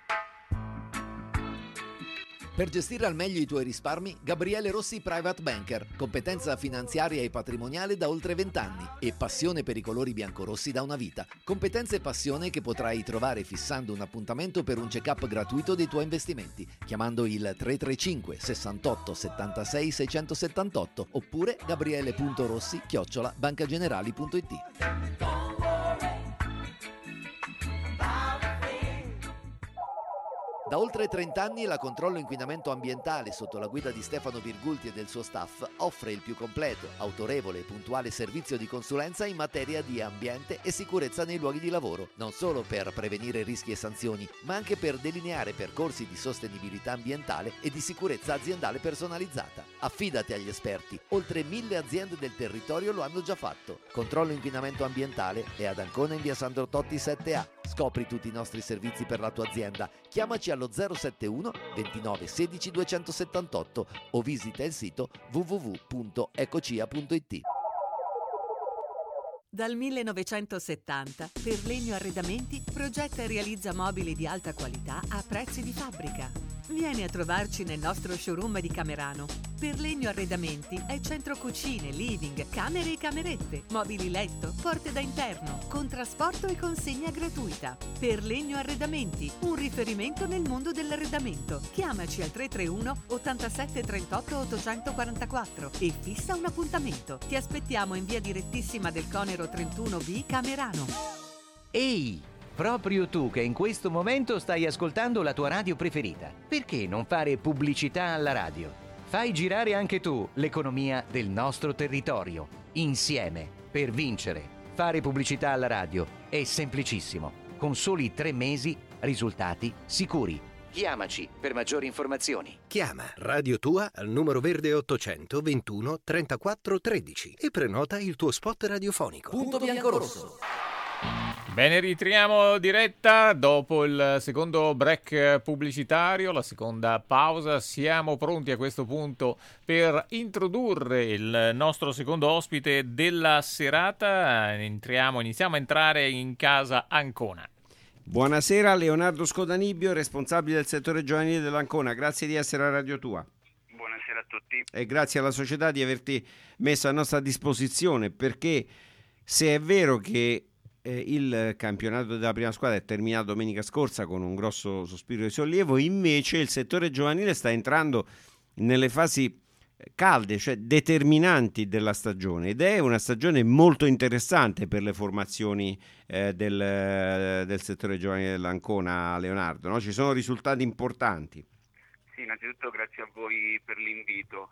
Per gestire al meglio i tuoi risparmi, Gabriele Rossi Private Banker, competenza finanziaria e patrimoniale da oltre 20 anni e passione per i colori biancorossi da una vita. Competenza e passione che potrai trovare fissando un appuntamento per un check-up gratuito dei tuoi investimenti, chiamando il 335 68 76 678 oppure gabriele.rossi@bancagenerali.it. Da oltre 30 anni la Controllo Inquinamento Ambientale, sotto la guida di Stefano Virgulti e del suo staff, offre il più completo, autorevole e puntuale servizio di consulenza in materia di ambiente e sicurezza nei luoghi di lavoro, non solo per prevenire rischi e sanzioni, ma anche per delineare percorsi di sostenibilità ambientale e di sicurezza aziendale personalizzata. Affidati agli esperti, oltre 1000 aziende del territorio lo hanno già fatto. Controllo Inquinamento Ambientale è ad Ancona in via Sandro Totti 7A. Scopri tutti i nostri servizi per la tua azienda. Chiamaci allo 071 29 16 278 o visita il sito www.ecocia.it.
Dal 1970 Perlegno Arredamenti progetta e realizza mobili di alta qualità a prezzi di fabbrica. Vieni a trovarci nel nostro showroom di Camerano. Perlegno Arredamenti è centro cucine, living, camere e camerette, mobili letto, porte da interno, con trasporto e consegna gratuita. Perlegno Arredamenti, un riferimento nel mondo dell'arredamento. Chiamaci al 331 87 38 844 e fissa un appuntamento. Ti aspettiamo in via direttissima del Conero 31B Camerano.
Ehi! Proprio tu che in questo momento stai ascoltando la tua radio preferita. Perché non fare pubblicità alla radio? Fai girare anche tu l'economia del nostro territorio. Insieme, per vincere. Fare pubblicità alla radio è semplicissimo. Con soli 3 mesi, risultati sicuri. Chiamaci per maggiori informazioni.
Chiama Radio Tua al numero verde 800 21 34 13 e prenota il tuo spot radiofonico.
Punto biancorosso.
Bene, rientriamo diretta dopo il secondo break pubblicitario, la seconda pausa. Siamo pronti a questo punto per introdurre il nostro secondo ospite della serata. Iniziamo a entrare in casa Ancona.
Buonasera, Leonardo Scodanibio, responsabile del settore giovanile dell'Ancona. Grazie di essere a Radio Tua.
Buonasera a tutti.
E grazie alla società di averti messo a nostra disposizione, perché se è vero che il campionato della prima squadra è terminato domenica scorsa con un grosso sospiro di sollievo, invece il settore giovanile sta entrando nelle fasi calde, cioè determinanti della stagione, ed è una stagione molto interessante per le formazioni del settore giovanile dell'Ancona, Leonardo, no? Ci sono risultati importanti.
Sì, innanzitutto grazie a voi per l'invito.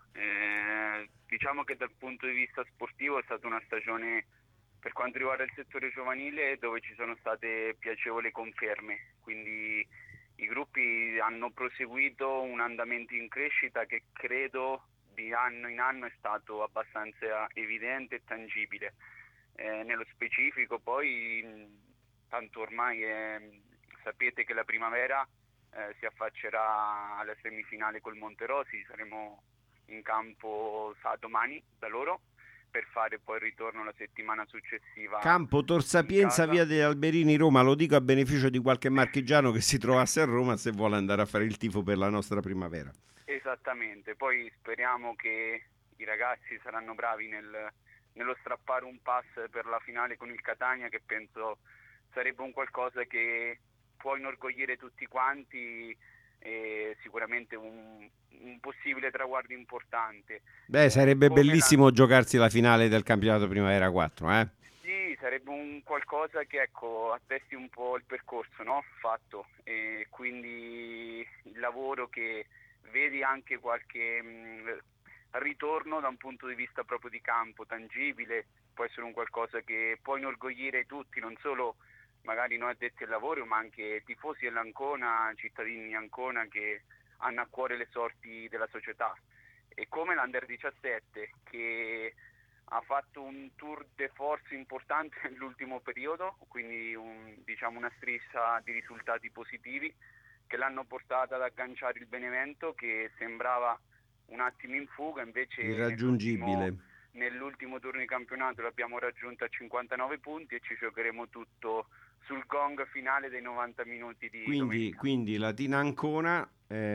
Diciamo che dal punto di vista sportivo è stata una stagione, per quanto riguarda il settore giovanile, dove ci sono state piacevoli conferme, quindi i gruppi hanno proseguito un andamento in crescita che credo di anno in anno è stato abbastanza evidente e tangibile. Nello specifico poi, tanto ormai sapete che la primavera si affaccerà alla semifinale col Monterosi, saremo in campo domani da loro, per fare poi il ritorno la settimana successiva.
Campo Tor Sapienza, via degli Alberini, Roma. Lo dico a beneficio di qualche marchigiano che si trovasse a Roma se vuole andare a fare il tifo per la nostra primavera.
Esattamente, poi speriamo che i ragazzi saranno bravi nello strappare un pass per la finale con il Catania, che penso sarebbe un qualcosa che può inorgogliere tutti quanti, e sicuramente un possibile traguardo importante.
Beh, sarebbe bellissimo giocarsi la finale del campionato Primavera 4, eh?
Sì, sarebbe un qualcosa che, ecco, attesti un po' il percorso, no? Fatto, e quindi il lavoro che vedi anche qualche ritorno da un punto di vista proprio di campo tangibile, può essere un qualcosa che può inorgogliere tutti, non solo magari noi addetti al lavoro, ma anche tifosi dell'Ancona, cittadini di Ancona che hanno a cuore le sorti della società. E come l'Under 17, che ha fatto un tour de force importante nell'ultimo periodo, quindi una striscia di risultati positivi che l'hanno portata ad agganciare il Benevento, che sembrava un attimo in fuga, invece
irraggiungibile.
Nell'ultimo turno di campionato l'abbiamo raggiunta a 59 punti e ci giocheremo tutto sul gong finale dei 90 minuti di domenica.
Quindi Latina Ancona,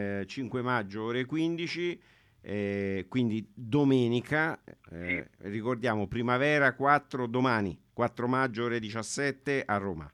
5 maggio ore 15, quindi domenica,
sì.
Ricordiamo Primavera 4 domani, 4 maggio ore 17 a Roma.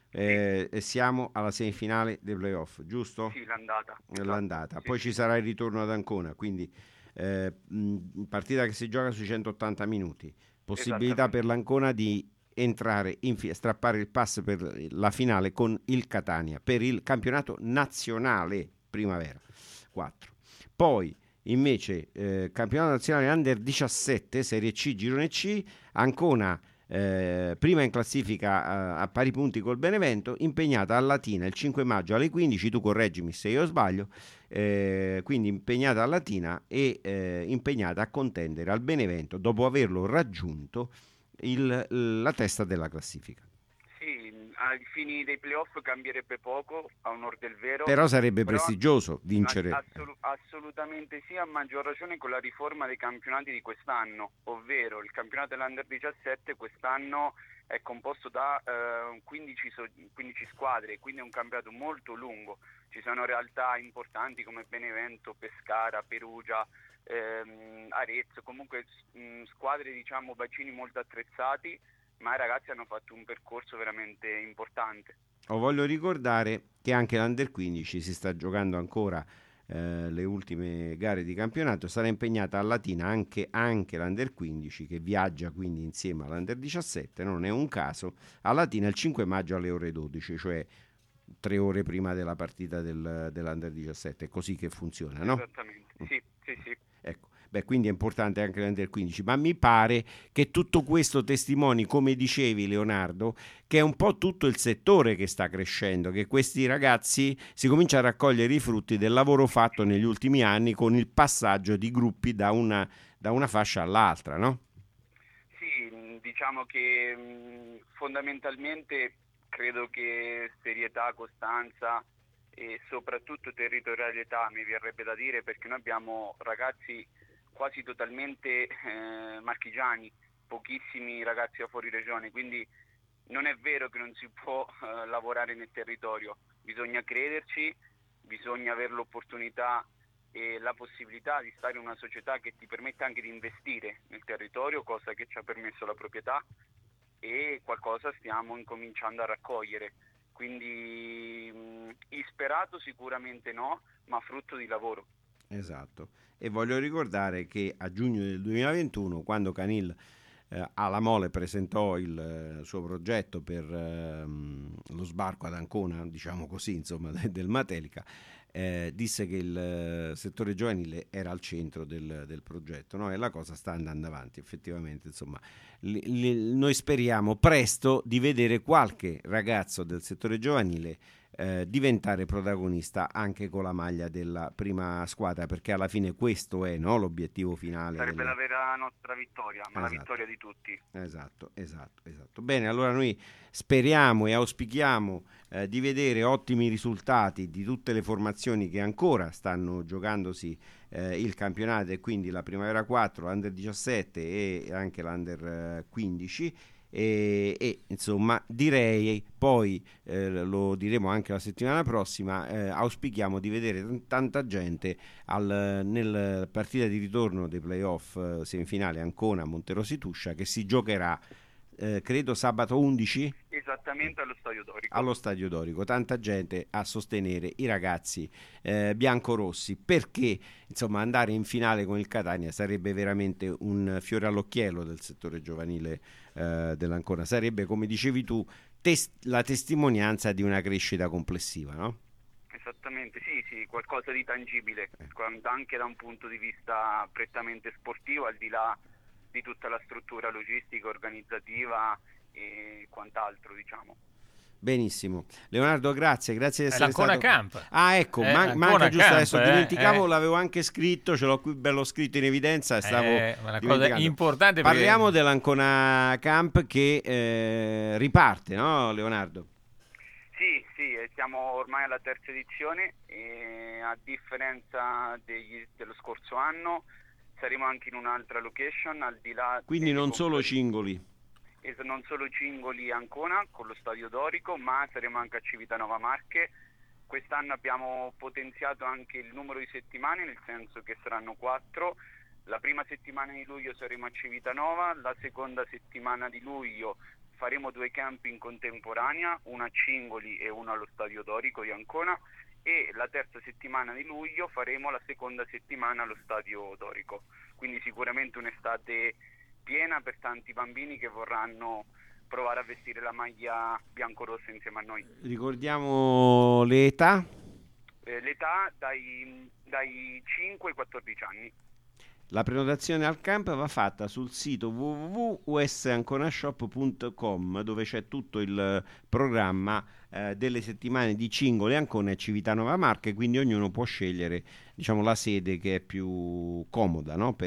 E siamo alla semifinale dei playoff, giusto?
Sì, l'andata.
L'andata.
Sì,
Poi ci sarà il ritorno ad Ancona, quindi partita che si gioca sui 180 minuti. Possibilità per l'Ancona di entrare, strappare il pass per la finale con il Catania per il campionato nazionale Primavera 4. Poi invece campionato nazionale Under 17 Serie C Girone C, Ancona prima in classifica a pari punti col Benevento, impegnata a Latina il 5 maggio alle 15, tu correggimi se io sbaglio, quindi impegnata a Latina e impegnata a contendere al Benevento dopo averlo raggiunto la testa della classifica.
Sì, ai fini dei playoff cambierebbe poco, a onor del vero.
Però sarebbe prestigioso vincere.
Assolutamente sì, a maggior ragione con la riforma dei campionati di quest'anno, ovvero il campionato dell'Under 17 quest'anno è composto da 15 squadre, quindi è un campionato molto lungo. Ci sono realtà importanti come Benevento, Pescara, Perugia, Arezzo, comunque squadre, bacini molto attrezzati, ma i ragazzi hanno fatto un percorso veramente importante.
Voglio ricordare che anche l'Under 15 si sta giocando ancora le ultime gare di campionato, sarà impegnata a Latina anche l'Under 15, che viaggia quindi insieme all'Under 17, non è un caso, a Latina il 5 maggio alle ore 12, cioè 3 ore prima della partita dell'Under 17, è così che funziona, no?
Esattamente, sì.
Ecco. quindi è importante anche l'Under 15, ma mi pare che tutto questo testimoni, come dicevi Leonardo, che è un po' tutto il settore che sta crescendo, che questi ragazzi si comincia a raccogliere i frutti del lavoro fatto negli ultimi anni con il passaggio di gruppi da una fascia all'altra, no?
Sì, diciamo che fondamentalmente credo che serietà, costanza e soprattutto territorialità, mi verrebbe da dire, perché noi abbiamo ragazzi quasi totalmente marchigiani, pochissimi ragazzi da fuori regione, quindi non è vero che non si può lavorare nel territorio, bisogna crederci, bisogna avere l'opportunità e la possibilità di stare in una società che ti permette anche di investire nel territorio, cosa che ci ha permesso la proprietà, e qualcosa stiamo incominciando a raccogliere. Quindi isperato sicuramente no, ma frutto di lavoro.
Esatto. E voglio ricordare che a giugno del 2021, quando Canil alla Mole presentò il suo progetto per lo sbarco ad Ancona, diciamo così, insomma, del Matelica, disse che il settore giovanile era al centro del progetto, no? E la cosa sta andando avanti, effettivamente, insomma. Noi speriamo presto di vedere qualche ragazzo del settore giovanile diventare protagonista anche con la maglia della prima squadra, perché alla fine questo è, no, l'obiettivo finale.
Sarebbe la vera nostra vittoria, ma
esatto.
La vittoria di tutti.
Esatto. Bene, allora noi speriamo e auspichiamo di vedere ottimi risultati di tutte le formazioni che ancora stanno giocandosi il campionato, e quindi la Primavera 4, l'Under 17 e anche l'Under 15. E insomma direi poi lo diremo anche la settimana prossima, auspichiamo di vedere tanta gente nel partita di ritorno dei playoff semifinale Ancona-Monterosi Tuscia, che si giocherà credo sabato 11
esattamente
allo Stadio Dorico. Tanta gente a sostenere i ragazzi biancorossi, perché insomma andare in finale con il Catania sarebbe veramente un fiore all'occhiello del settore giovanile dell'Ancona, sarebbe, come dicevi tu, la testimonianza di una crescita complessiva, no?
Esattamente, sì, qualcosa di tangibile, anche da un punto di vista prettamente sportivo, al di là di tutta la struttura logistica, organizzativa e quant'altro, diciamo.
Benissimo, Leonardo, grazie di essere
l'Ancona
stato.
Camp.
Ah, ecco, manca giusto
Camp,
adesso, dimenticavo, l'avevo anche scritto, ce l'ho qui bello scritto in evidenza, stavo
una cosa importante.
Parliamo dell'Ancona Camp che riparte, no, Leonardo?
Sì, siamo ormai alla terza edizione e a differenza dello scorso anno saremo anche in un'altra location, al di là.
Quindi non solo Cingoli.
Non solo Cingoli Ancona con lo Stadio Dorico, ma saremo anche a Civitanova Marche. Quest'anno abbiamo potenziato anche il numero di settimane, nel senso che saranno 4. La prima settimana di luglio saremo a Civitanova, la seconda settimana di luglio faremo 2 camp in contemporanea, una a Cingoli e una allo Stadio Dorico di Ancona, e la terza settimana di luglio faremo la seconda settimana allo Stadio Dorico. Quindi sicuramente un'estate piena per tanti bambini che vorranno provare a vestire la maglia biancorossa insieme a noi.
Ricordiamo le età?
L'età dai 5 ai 14 anni.
La prenotazione al camp va fatta sul sito www.usanconashop.com, dove c'è tutto il programma delle settimane di Cingoli, Ancona e Civitanova Marche, quindi ognuno può scegliere, diciamo, la sede che è più comoda, no?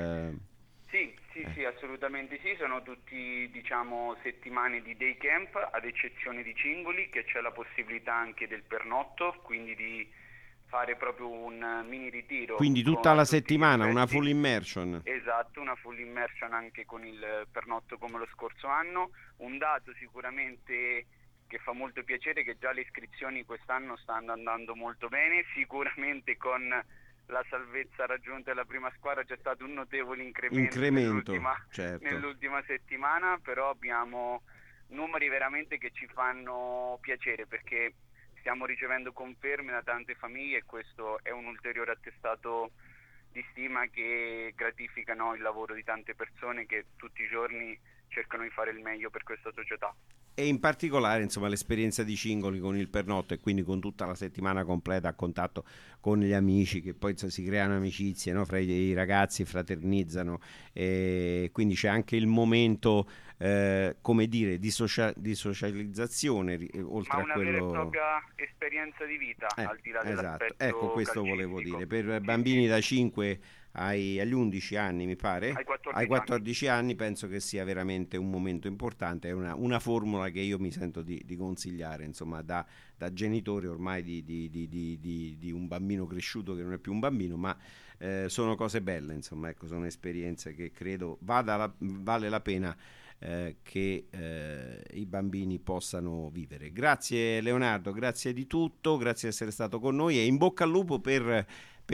Sì, assolutamente sì, sono tutti, diciamo, settimane di day camp, ad eccezione di Cingoli, che c'è la possibilità anche del pernotto, quindi di fare proprio un mini ritiro.
Quindi tutta la settimana, una full immersion.
Esatto, una full immersion anche con il pernotto come lo scorso anno. Un dato sicuramente che fa molto piacere, che già le iscrizioni quest'anno stanno andando molto bene, sicuramente con la salvezza raggiunta della prima squadra c'è stato un notevole incremento nell'ultima settimana, però abbiamo numeri veramente che ci fanno piacere, perché stiamo ricevendo conferme da tante famiglie e questo è un ulteriore attestato di stima che gratifica il lavoro di tante persone che tutti i giorni cercano di fare il meglio per questa società.
E in particolare, insomma, l'esperienza di Cingoli con il pernotto e quindi con tutta la settimana completa a contatto con gli amici, che poi si creano amicizie, no? Fra i ragazzi fraternizzano, e quindi c'è anche il momento come dire di socializzazione, oltre
ma una
a quello,
vera e propria esperienza di vita, al di là dell'aspetto
esatto. Ecco, questo
calcistico.
volevo dire, per bambini da 5 agli 11 anni, mi pare, ai 14 anni, penso che sia veramente un momento importante, è una formula che io mi sento di consigliare, insomma, da genitore ormai di un bambino cresciuto che non è più un bambino, ma sono cose belle, insomma, ecco, sono esperienze che credo vale la pena che i bambini possano vivere. Grazie Leonardo, grazie di tutto, grazie di essere stato con noi e in bocca al lupo per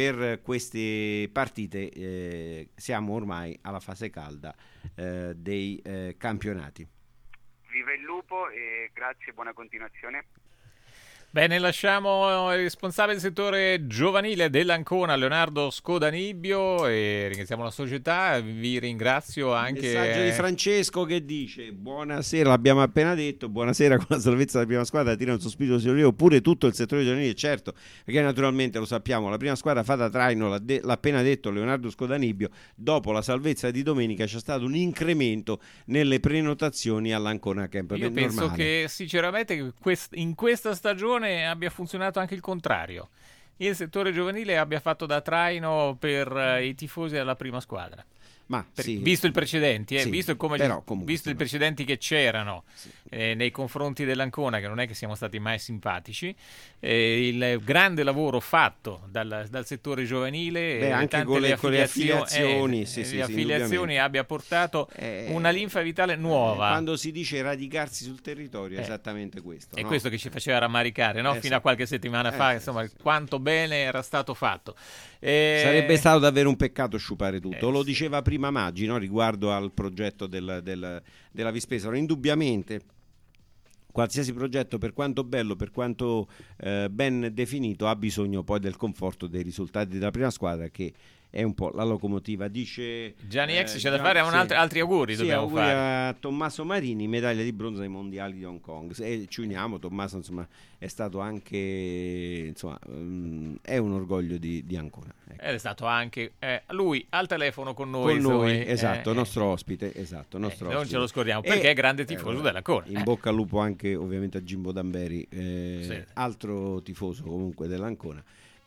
queste partite. Siamo ormai alla fase calda dei campionati.
Viva il lupo e grazie, buona continuazione.
Bene, lasciamo il responsabile del settore giovanile dell'Ancona, Leonardo Scodanibio, e ringraziamo la società. Vi ringrazio anche.
Messaggio di Francesco che dice: buonasera, l'abbiamo appena detto, buonasera, con la salvezza della prima squadra tira un sospiro di sollievo pure tutto il settore giovanile, certo, perché naturalmente lo sappiamo, la prima squadra fa da traino, l'ha appena detto Leonardo Scodanibio, dopo la salvezza di domenica c'è stato un incremento nelle prenotazioni all'Ancona Camp.
Io penso che sinceramente in questa stagione abbia funzionato anche il contrario. Il settore giovanile abbia fatto da traino per i tifosi della prima squadra.
Ma sì,
visto i precedenti,
sì,
visto i precedenti che c'erano nei confronti dell'Ancona, che non è che siamo stati mai simpatici, il grande lavoro fatto dal settore giovanile,
anche con le affiliazioni,
le affiliazioni abbia portato una linfa vitale nuova.
Quando si dice radicarsi sul territorio è esattamente questo.
È
no?
questo che ci faceva rammaricare, no? Fino a qualche settimana fa, insomma, quanto bene era stato fatto.
Sarebbe stato davvero un peccato sciupare tutto. Lo diceva prima Maggi, no? Riguardo al progetto della Vispesaro. Indubbiamente qualsiasi progetto, per quanto bello, per quanto ben definito, ha bisogno poi del conforto dei risultati della prima squadra, che è un po' la locomotiva. Dice
Gianni X, c'è da fare altri auguri, dobbiamo
auguri
fare
a Tommaso Marini, medaglia di bronzo ai mondiali di Hong Kong, e ci uniamo. Tommaso, insomma, è stato anche, insomma, è un orgoglio di Ancona, ecco.
Ed è stato anche lui al telefono con noi,
esatto, nostro ospite,
non ce lo scordiamo, perché è grande tifoso dell'Ancona.
In bocca al lupo anche ovviamente a Jimbo Damberi, altro tifoso comunque dell'Ancona,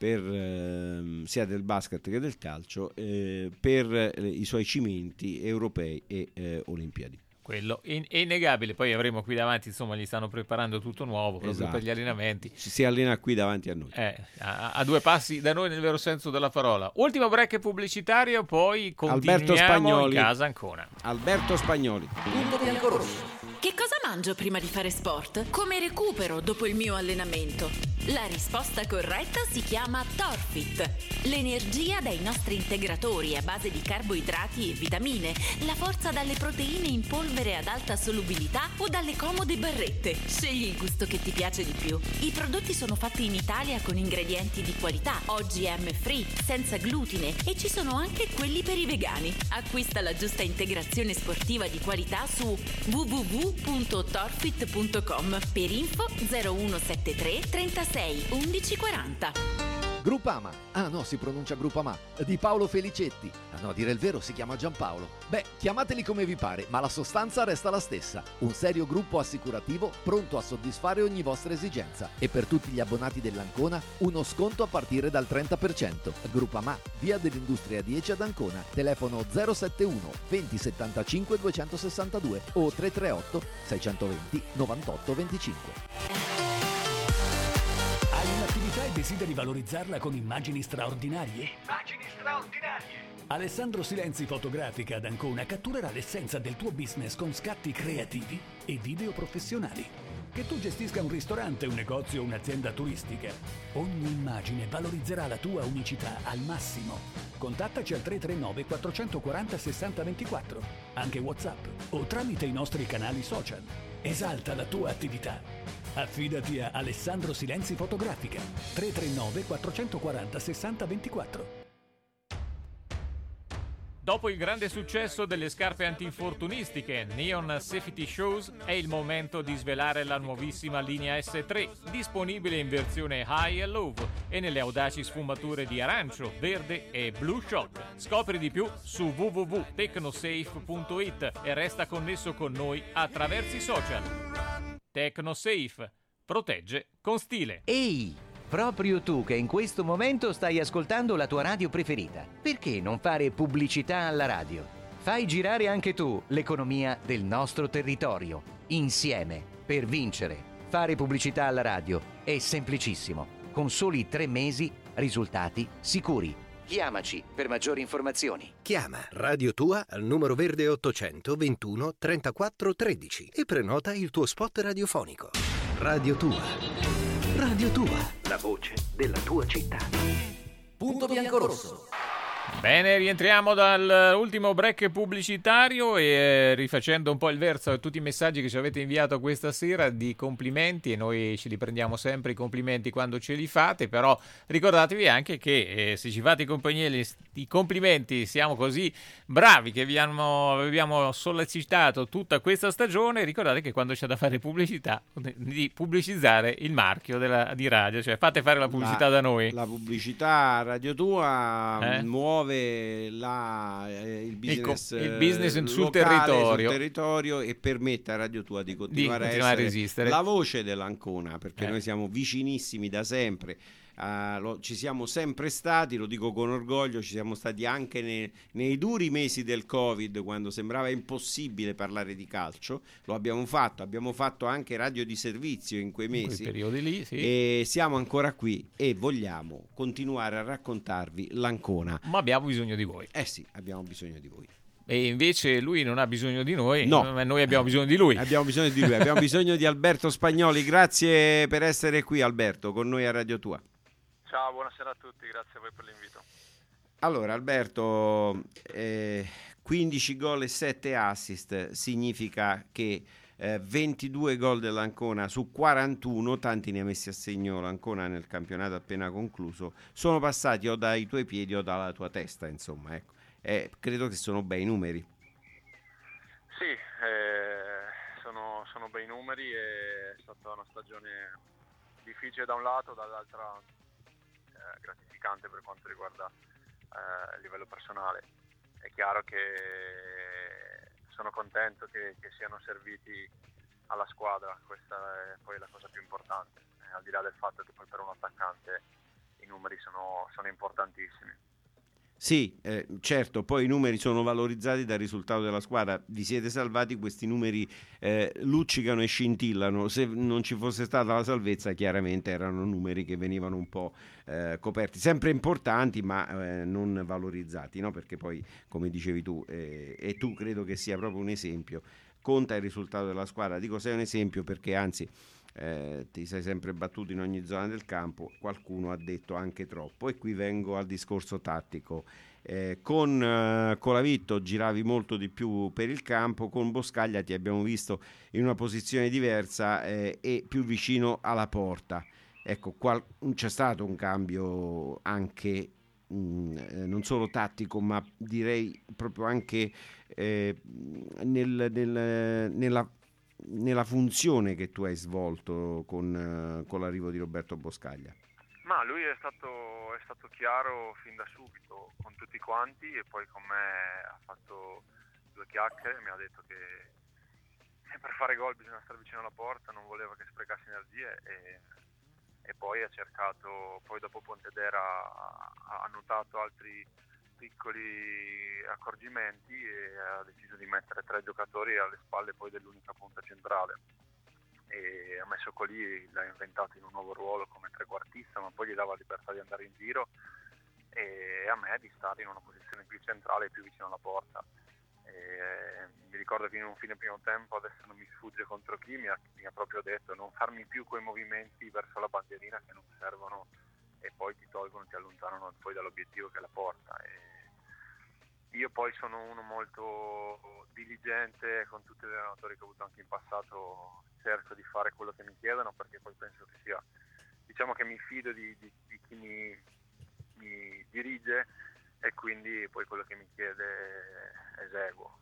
sia del basket che del calcio, per i suoi cimenti europei e olimpiadi.
Quello è innegabile. Poi avremo qui davanti, insomma, gli stanno preparando tutto nuovo proprio per gli allenamenti.
Si allena qui davanti a noi,
a due passi da noi nel vero senso della parola. Ultimo break pubblicitario, poi continuiamo in casa Ancona.
Alberto Spagnoli.
Punto biancorosso. Che cosa mangio prima di fare sport? Come recupero dopo il mio allenamento? La risposta corretta si chiama Torfit. L'energia dai nostri integratori a base di carboidrati e vitamine, la forza dalle proteine in polvere ad alta solubilità o dalle comode barrette. Scegli il gusto che ti piace di più. I prodotti sono fatti in Italia con ingredienti di qualità, OGM free, senza glutine, e ci sono anche quelli per i vegani. Acquista la giusta integrazione sportiva di qualità su www.torfit.com. Per info 0173 36 11 40.
Groupama, si pronuncia Groupama, di Paolo Felicetti. A dire il vero si chiama Giampaolo. Chiamateli come vi pare, ma la sostanza resta la stessa. Un serio gruppo assicurativo pronto a soddisfare ogni vostra esigenza. E per tutti gli abbonati dell'Ancona, uno sconto a partire dal 30%. Groupama, via dell'Industria 10 ad Ancona. Telefono 071 2075 262 o 338 620 98 25.
Hai un'attività e desideri valorizzarla con immagini straordinarie? Alessandro Silenzi Fotografica ad Ancona catturerà l'essenza del tuo business con scatti creativi e video professionali. Che tu gestisca un ristorante, un negozio o un'azienda turistica, ogni immagine valorizzerà la tua unicità al massimo. Contattaci al 339 440 60 24, anche WhatsApp o tramite i nostri canali social. Esalta la tua attività. Affidati a Alessandro Silenzi Fotografica. 339 440 60 24.
Dopo il grande successo delle scarpe antinfortunistiche Neon Safety Shoes, è il momento di svelare la nuovissima linea S3, disponibile in versione High e Low e nelle audaci sfumature di arancio, verde e Blue Shock. Scopri di più su www.tecnosafe.it e resta connesso con noi attraverso i social. Tecnosafe. Protegge con stile.
Ehi! Proprio tu che in questo momento stai ascoltando la tua radio preferita. Perché non fare pubblicità alla radio? Fai girare anche tu l'economia del nostro territorio. Insieme, per vincere. Fare pubblicità alla radio è semplicissimo. Con soli 3 mesi, risultati sicuri. Chiamaci per maggiori informazioni.
Chiama Radio Tua al numero verde 800 21 34 13 e prenota il tuo spot radiofonico. Radio Tua. Radio Tua, la voce della tua città.
Punto bianco-rosso.
Bene, rientriamo dall'ultimo break pubblicitario e rifacendo un po' il verso a tutti i messaggi che ci avete inviato questa sera di complimenti, e noi ce li prendiamo sempre i complimenti quando ce li fate, però ricordatevi anche che se ci fate i complimenti, siamo così bravi che vi abbiamo sollecitato tutta questa stagione, ricordate che quando c'è da fare pubblicità di pubblicizzare il marchio di radio, cioè fate fare la pubblicità da noi.
La pubblicità Radio Tua muove il business sul territorio e permette a Radio Tua di continuare a esistere la voce dell'Ancona, perché noi siamo vicinissimi da sempre. Ci siamo sempre stati, lo dico con orgoglio, ci siamo stati anche nei duri mesi del Covid, quando sembrava impossibile parlare di calcio. Lo abbiamo fatto anche radio di servizio in quei mesi,
in quei periodi lì, sì.
E siamo ancora qui e vogliamo continuare a raccontarvi l'Ancona.
Ma abbiamo bisogno di voi.
Sì, abbiamo bisogno di voi.
E invece lui non ha bisogno di noi,
no.
Ma noi abbiamo bisogno di lui.
Abbiamo bisogno di Alberto Spagnoli. Grazie per essere qui, Alberto, con noi a Radio Tua.
Ciao, buonasera a tutti, grazie a voi per l'invito.
Allora, Alberto, 15 gol e 7 assist significa che 22 gol dell'Ancona su 41, tanti ne ha messi a segno l'Ancona nel campionato appena concluso, sono passati o dai tuoi piedi o dalla tua testa, insomma, ecco. Credo che sono bei numeri.
Sì, sono bei numeri, è stata una stagione difficile da un lato, dall'altra gratificante per quanto riguarda il livello personale. È chiaro che sono contento che siano serviti alla squadra, questa è poi la cosa più importante, al di là del fatto che poi per un attaccante i numeri sono importantissimi.
Sì, certo, poi i numeri sono valorizzati dal risultato della squadra, vi siete salvati, questi numeri luccicano e scintillano. Se non ci fosse stata la salvezza, chiaramente erano numeri che venivano un po' coperti, sempre importanti ma non valorizzati, no? Perché poi, come dicevi tu, e tu credo che sia proprio un esempio, conta il risultato della squadra. Dico sei un esempio perché anzi ti sei sempre battuto in ogni zona del campo, qualcuno ha detto anche troppo, e qui vengo al discorso tattico. Con Colavitto giravi molto di più per il campo, con Boscaglia ti abbiamo visto in una posizione diversa e più vicino alla porta. Ecco, c'è stato un cambio anche non solo tattico, ma direi proprio anche nella funzione che tu hai svolto con l'arrivo di Roberto Boscaglia.
Ma lui è stato chiaro fin da subito con tutti quanti, e poi con me ha fatto 2 chiacchiere, mi ha detto che per fare gol bisogna stare vicino alla porta, non voleva che sprecassi energie, e poi ha cercato, poi dopo Pontedera ha notato altri piccoli accorgimenti e ha deciso di mettere 3 giocatori alle spalle poi dell'unica punta centrale, e ha messo Colì, l'ha inventato in un nuovo ruolo come trequartista, ma poi gli dava libertà di andare in giro, e a me di stare in una posizione più centrale e più vicino alla porta. Mi ricordo che in un fine primo tempo, adesso non mi sfugge contro chi, mi ha proprio detto non farmi più quei movimenti verso la bandierina che non servono e poi ti tolgono, ti allontanano poi dall'obiettivo che è la porta. E io poi sono uno molto diligente, con tutti gli allenatori che ho avuto anche in passato cerco di fare quello che mi chiedono, perché poi penso che sia, diciamo che mi fido di chi mi dirige, e quindi poi quello che mi chiede eseguo.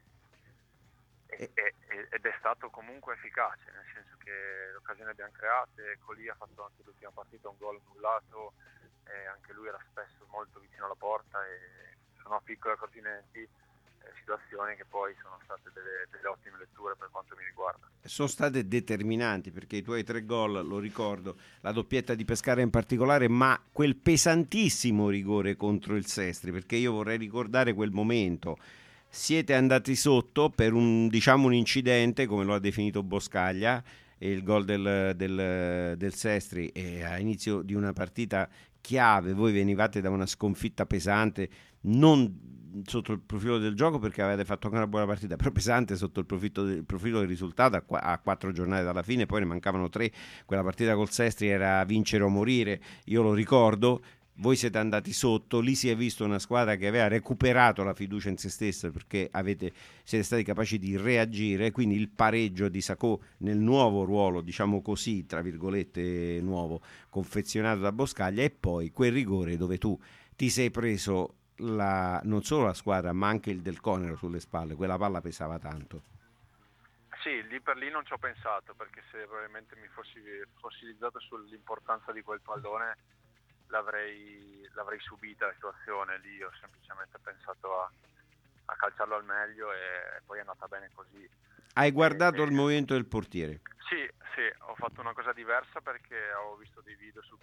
Ed è stato comunque efficace, nel senso che le occasioni abbiamo create, Colì ha fatto anche l'ultima partita un gol annullato, e anche lui era spesso molto vicino alla porta, e sono piccoli accorgimenti, situazioni che poi sono state delle ottime letture per quanto mi riguarda.
Sono state determinanti, perché i tuoi 3 gol, lo ricordo, la doppietta di Pescara in particolare, ma quel pesantissimo rigore contro il Sestri, perché io vorrei ricordare quel momento. Siete andati sotto per un incidente, come lo ha definito Boscaglia, e il gol del Sestri a inizio di una partita chiave. Voi venivate da una sconfitta pesante, non sotto il profilo del gioco perché avete fatto anche una buona partita, però pesante sotto il profilo del risultato a 4 giornate dalla fine, poi ne mancavano 3. Quella partita col Sestri era vincere o morire, io lo ricordo. Voi siete andati sotto, lì si è visto una squadra che aveva recuperato la fiducia in se stessa, perché siete stati capaci di reagire, quindi il pareggio di Sacco nel nuovo ruolo, diciamo così, tra virgolette nuovo, confezionato da Boscaglia, e poi quel rigore dove tu ti sei preso non solo la squadra ma anche il Del Conero sulle spalle. Quella palla pesava tanto.
Sì, lì per lì non ci ho pensato, perché se probabilmente mi fossi fossilizzato sull'importanza di quel pallone l'avrei subita la situazione. Lì ho semplicemente pensato a calciarlo al meglio, e poi è andata bene così.
Hai guardato il movimento del portiere?
Sì, ho fatto una cosa diversa, perché avevo visto dei video su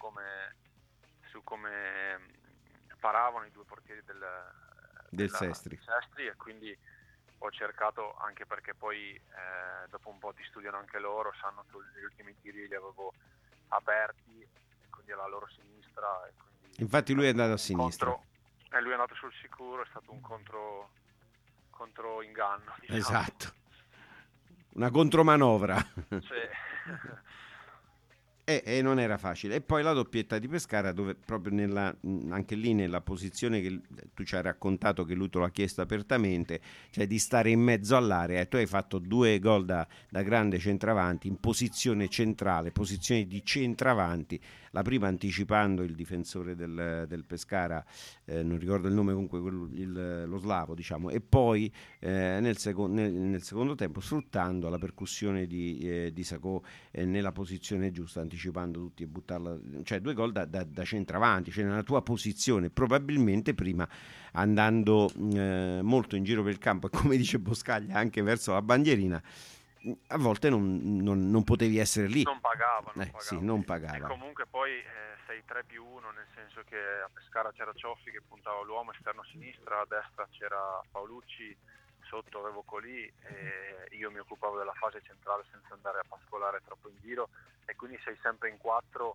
come paravano i 2 portieri del
Sestri,
e quindi ho cercato, anche perché poi dopo un po' ti studiano anche loro, sanno che gli ultimi tiri li avevo aperti, quindi alla loro sinistra, e quindi
infatti lui è andato a sinistra
e lui è andato sul sicuro. È stato un contro inganno, diciamo.
Esatto, una contromanovra.
Sì.
E non era facile. E poi la doppietta di Pescara, dove proprio anche lì nella posizione che tu ci hai raccontato, che lui te l'ha chiesto apertamente, cioè di stare in mezzo all'area, e tu hai fatto 2 gol da grande centravanti in posizione centrale, posizione di centravanti, la prima anticipando il difensore del Pescara, non ricordo il nome, comunque lo slavo, diciamo, e poi nel secondo tempo sfruttando la percussione di Sacco nella posizione giusta, anticipando tutti e buttarla, cioè 2 gol da centravanti, cioè nella tua posizione, probabilmente prima andando molto in giro per il campo, e come dice Boscaglia anche verso la bandierina, a volte non potevi essere lì.
Non pagava.
Sì, non pagava.
E comunque poi sei 3+1, nel senso che a Pescara c'era Cioffi che puntava l'uomo esterno a sinistra, a destra c'era Paolucci, sotto avevo Colì, e io mi occupavo della fase centrale senza andare a pascolare troppo in giro, e quindi sei sempre in 4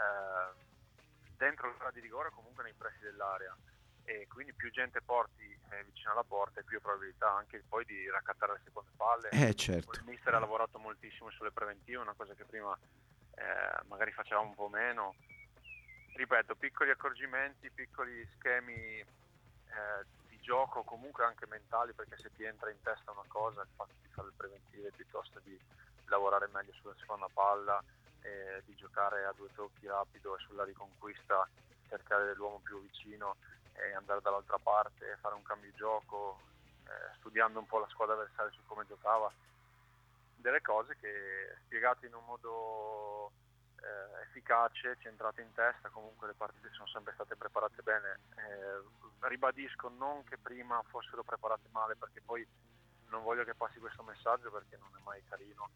dentro l'area di rigore, comunque nei pressi dell'area, e quindi più gente porti vicino alla porta e più probabilità anche poi di raccattare le seconde palle.
Certo.
Il mister ha lavorato moltissimo sulle preventive, una cosa che prima magari facevamo un po' meno. Ripeto, piccoli accorgimenti, piccoli schemi di gioco, comunque anche mentali, perché se ti entra in testa una cosa, il fatto di fare le preventive piuttosto di lavorare meglio sulla seconda palla, di giocare a 2 tocchi rapido e sulla riconquista cercare dell'uomo più vicino e andare dall'altra parte, fare un cambio di gioco, studiando un po' la squadra avversaria su come giocava, delle cose che spiegate in un modo efficace, centrate in testa. Comunque le partite sono sempre state preparate bene, ribadisco, non che prima fossero preparate male, perché poi non voglio che passi questo messaggio, perché non è mai carino,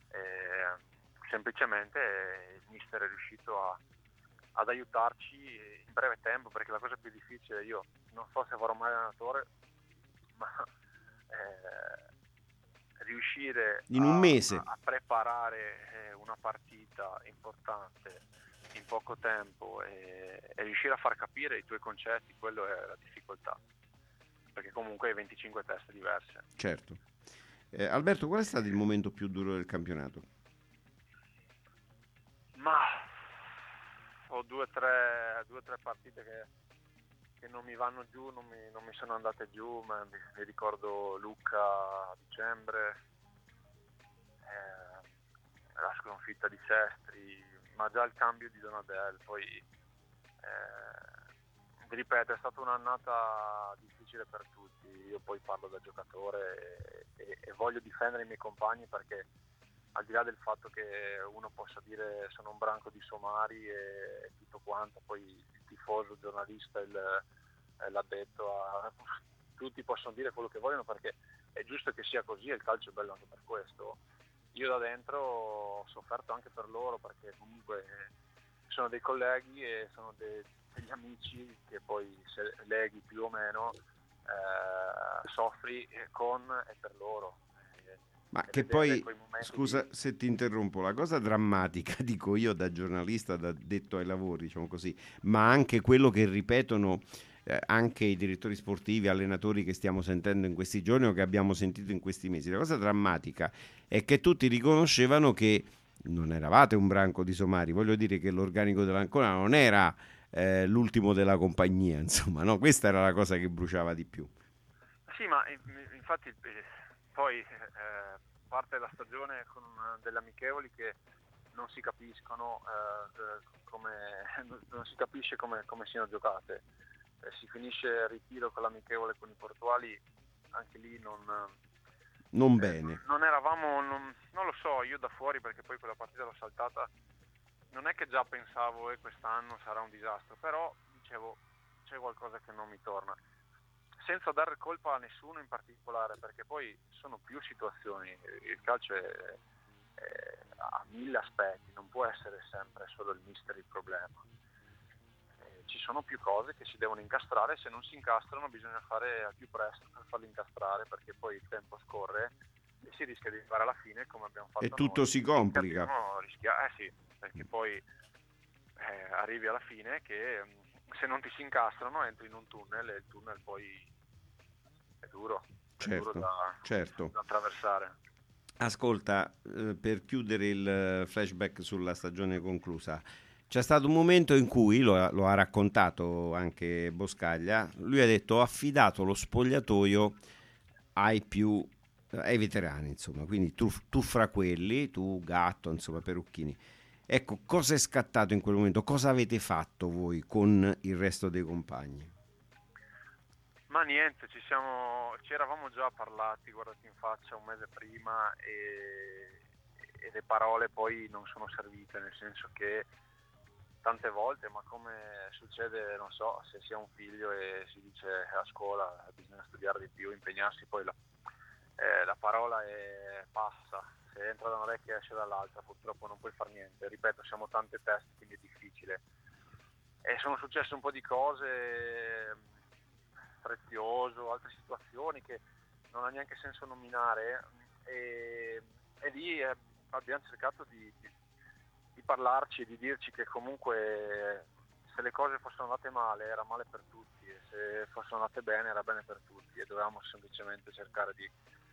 semplicemente il mister è riuscito ad aiutarci in breve tempo, perché la cosa più difficile, io non so se farò mai allenatore, ma riuscire
in un mese
a preparare una partita importante in poco tempo e riuscire a far capire i tuoi concetti, quello è la difficoltà, perché comunque hai 25 teste diverse.
Certo. Alberto, qual è stato il momento più duro del campionato?
Ma ho due o tre partite che non mi vanno giù, non mi sono andate giù, ma mi ricordo Lucca a dicembre, la sconfitta di Sestri, ma già il cambio di Donadel, poi vi ripeto, è stata un'annata difficile per tutti. Io poi parlo da giocatore e voglio difendere i miei compagni, perché al di là del fatto che uno possa dire sono un branco di somari e tutto quanto, poi il tifoso, il giornalista, l'addetto, tutti possono dire quello che vogliono, perché è giusto che sia così, e il calcio è bello anche per questo. Io da dentro ho sofferto anche per loro, perché comunque sono dei colleghi e sono degli amici che poi, se leghi più o meno, soffri con e per loro.
Ma che poi, scusa se ti interrompo, la cosa drammatica, dico io da giornalista, da addetto ai lavori, diciamo così, ma anche quello che ripetono anche i direttori sportivi, allenatori che stiamo sentendo in questi giorni o che abbiamo sentito in questi mesi, la cosa drammatica è che tutti riconoscevano che non eravate un branco di somari, voglio dire che l'organico dell'Ancona non era l'ultimo della compagnia, insomma, no? Questa era la cosa che bruciava di più.
Sì, ma infatti poi parte la stagione con delle amichevoli che non si capiscono, non si capisce come siano giocate. Si finisce il ritiro con l'amichevole con i portuali, anche lì
non bene.
Non eravamo, non lo so, io da fuori, perché poi quella partita l'ho saltata, non è che già pensavo quest'anno sarà un disastro, però dicevo c'è qualcosa che non mi torna, senza dare colpa a nessuno in particolare, perché poi sono più situazioni, il calcio ha 1000 aspetti, non può essere sempre solo il mister il problema. Ci sono più cose che si devono incastrare, se non si incastrano bisogna fare al più presto per farli incastrare, perché poi il tempo scorre e si rischia di arrivare alla fine come abbiamo fatto
e tutto
noi.
si complica.
Sì, perché poi arrivi alla fine che se non ti si incastrano entri in un tunnel e il tunnel poi è duro,
certo,
duro da attraversare.
Ascolta, per chiudere il flashback sulla stagione conclusa, c'è stato un momento in cui, lo ha raccontato anche Boscaglia, lui ha detto: ho affidato lo spogliatoio ai veterani, insomma, quindi tu fra quelli, tu Gatto, insomma, Perucchini. Ecco, cosa è scattato in quel momento? Cosa avete fatto voi con il resto dei compagni?
Ma niente, ci eravamo già parlati, guardati in faccia un mese prima, e le parole poi non sono servite, nel senso che tante volte, ma come succede, non so, se si ha un figlio e si dice a scuola bisogna studiare di più, impegnarsi, poi la parola passa, se entra da un'orecchia esce dall'altra, purtroppo non puoi far niente. Ripeto, siamo tante teste, quindi è difficile. E sono successe un po' di cose, Prezioso, altre situazioni che non ha neanche senso nominare, e lì abbiamo cercato di parlarci e di dirci che comunque se le cose fossero andate male era male per tutti, e se fossero andate bene era bene per tutti, e dovevamo semplicemente cercare di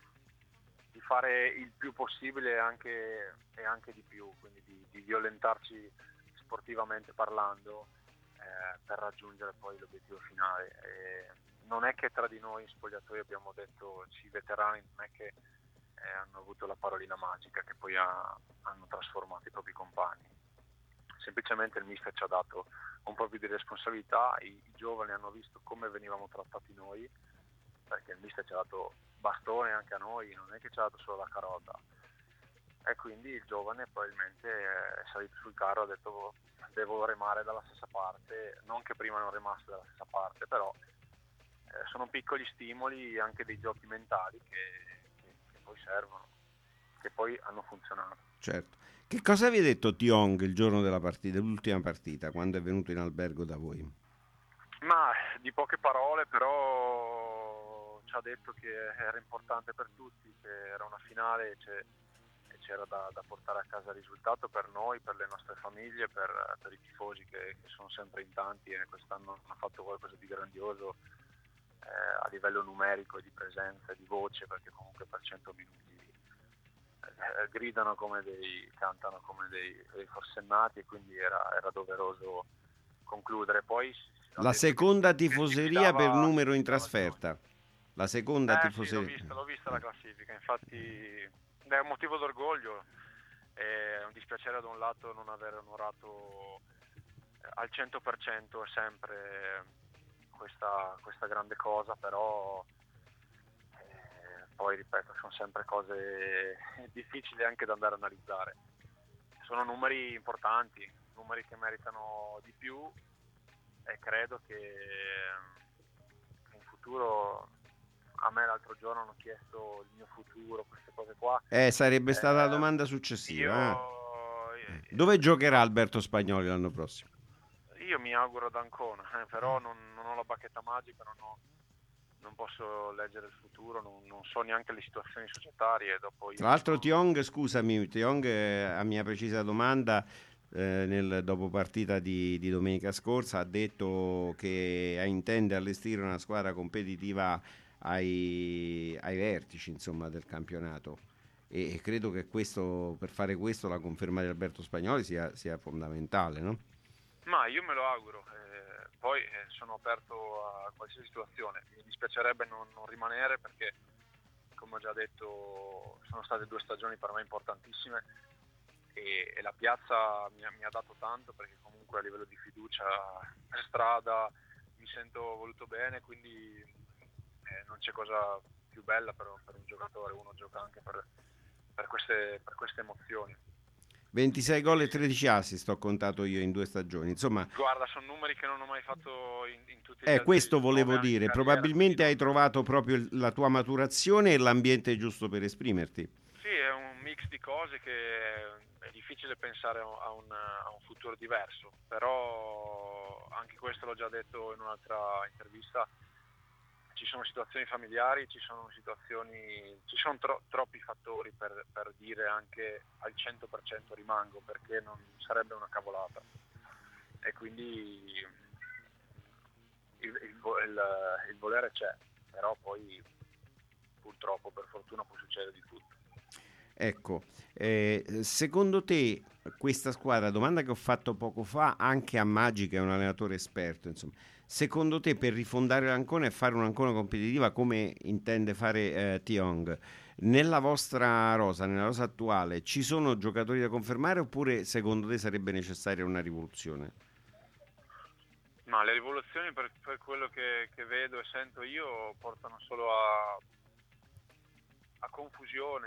fare il più possibile e anche di più, quindi di violentarci sportivamente parlando, per raggiungere poi l'obiettivo finale. E non è che tra di noi in spogliatoio abbiamo detto, i veterani non è che hanno avuto la parolina magica che poi hanno trasformato i propri compagni. Semplicemente il mister ci ha dato un po' più di responsabilità, i giovani hanno visto come venivamo trattati noi, perché il mister ci ha dato bastone anche a noi, non è che ci ha dato solo la carota, e quindi il giovane probabilmente è salito sul carro e ha detto devo remare dalla stessa parte, non che prima non remasse dalla stessa parte, però sono piccoli stimoli, anche dei giochi mentali che poi servono, che poi hanno funzionato.
Certo. Che cosa vi ha detto Tiong il giorno della partita, dell'ultima partita, quando è venuto in albergo da voi?
Ma di poche parole, però ci ha detto che era importante per tutti, che era una finale e c'era da portare a casa il risultato per noi, per le nostre famiglie, per i tifosi che sono sempre in tanti, e quest'anno hanno fatto qualcosa di grandioso a livello numerico e di presenza e di voce, perché comunque per 100 minuti gridano cantano come dei forsennati, e quindi era doveroso concludere. Poi
la seconda tifoseria per numero in trasferta, la seconda tifoseria.
Sì, l'ho vista la classifica, infatti è un motivo d'orgoglio, è un dispiacere da un lato non aver onorato al 100% sempre questa grande cosa, però poi ripeto, sono sempre cose difficili anche da andare a analizzare. Sono numeri importanti, numeri che meritano di più, e credo che in futuro, a me l'altro giorno hanno chiesto il mio futuro, queste cose qua.
Sarebbe stata la domanda successiva. Dove giocherà Alberto Spagnoli l'anno prossimo?
Io mi auguro ad Ancona, però non ho la bacchetta magica, non posso leggere il futuro, non so neanche le situazioni societarie.
Tra l'altro Tiong a mia precisa domanda nel dopo partita di domenica scorsa ha detto che intende allestire una squadra competitiva ai vertici, insomma, del campionato, e credo che per fare questo la conferma di Alberto Spagnoli sia fondamentale, no?
Ma io me lo auguro, poi sono aperto a qualsiasi situazione. Mi dispiacerebbe non rimanere, perché, come ho già detto, sono state 2 stagioni per me importantissime, e la piazza mi ha dato tanto, perché comunque a livello di fiducia per strada mi sento voluto bene, quindi non c'è cosa più bella per un giocatore. Uno gioca anche per queste emozioni.
26 gol e 13 assist ho contato io in 2 stagioni, insomma.
Guarda, sono numeri che non ho mai fatto in tutti gli altri.
Questo volevo dire, probabilmente hai trovato proprio la tua maturazione e l'ambiente giusto per esprimerti.
Sì, è un mix di cose che è difficile pensare a un futuro diverso, però anche questo l'ho già detto in un'altra intervista. Ci sono situazioni familiari, ci sono troppi fattori per dire anche al 100% rimango, perché non sarebbe una cavolata, e quindi il volere c'è, però poi purtroppo, per fortuna, può succedere di tutto.
Ecco, secondo te questa squadra, domanda che ho fatto poco fa anche a Maggi, che è un allenatore esperto, insomma, secondo te, per rifondare l'Ancona e fare un'Ancona competitiva come intende fare Tiong, nella vostra rosa, nella rosa attuale, ci sono giocatori da confermare, oppure secondo te sarebbe necessaria una rivoluzione?
Ma le rivoluzioni, per quello che vedo e sento io, portano solo a confusione,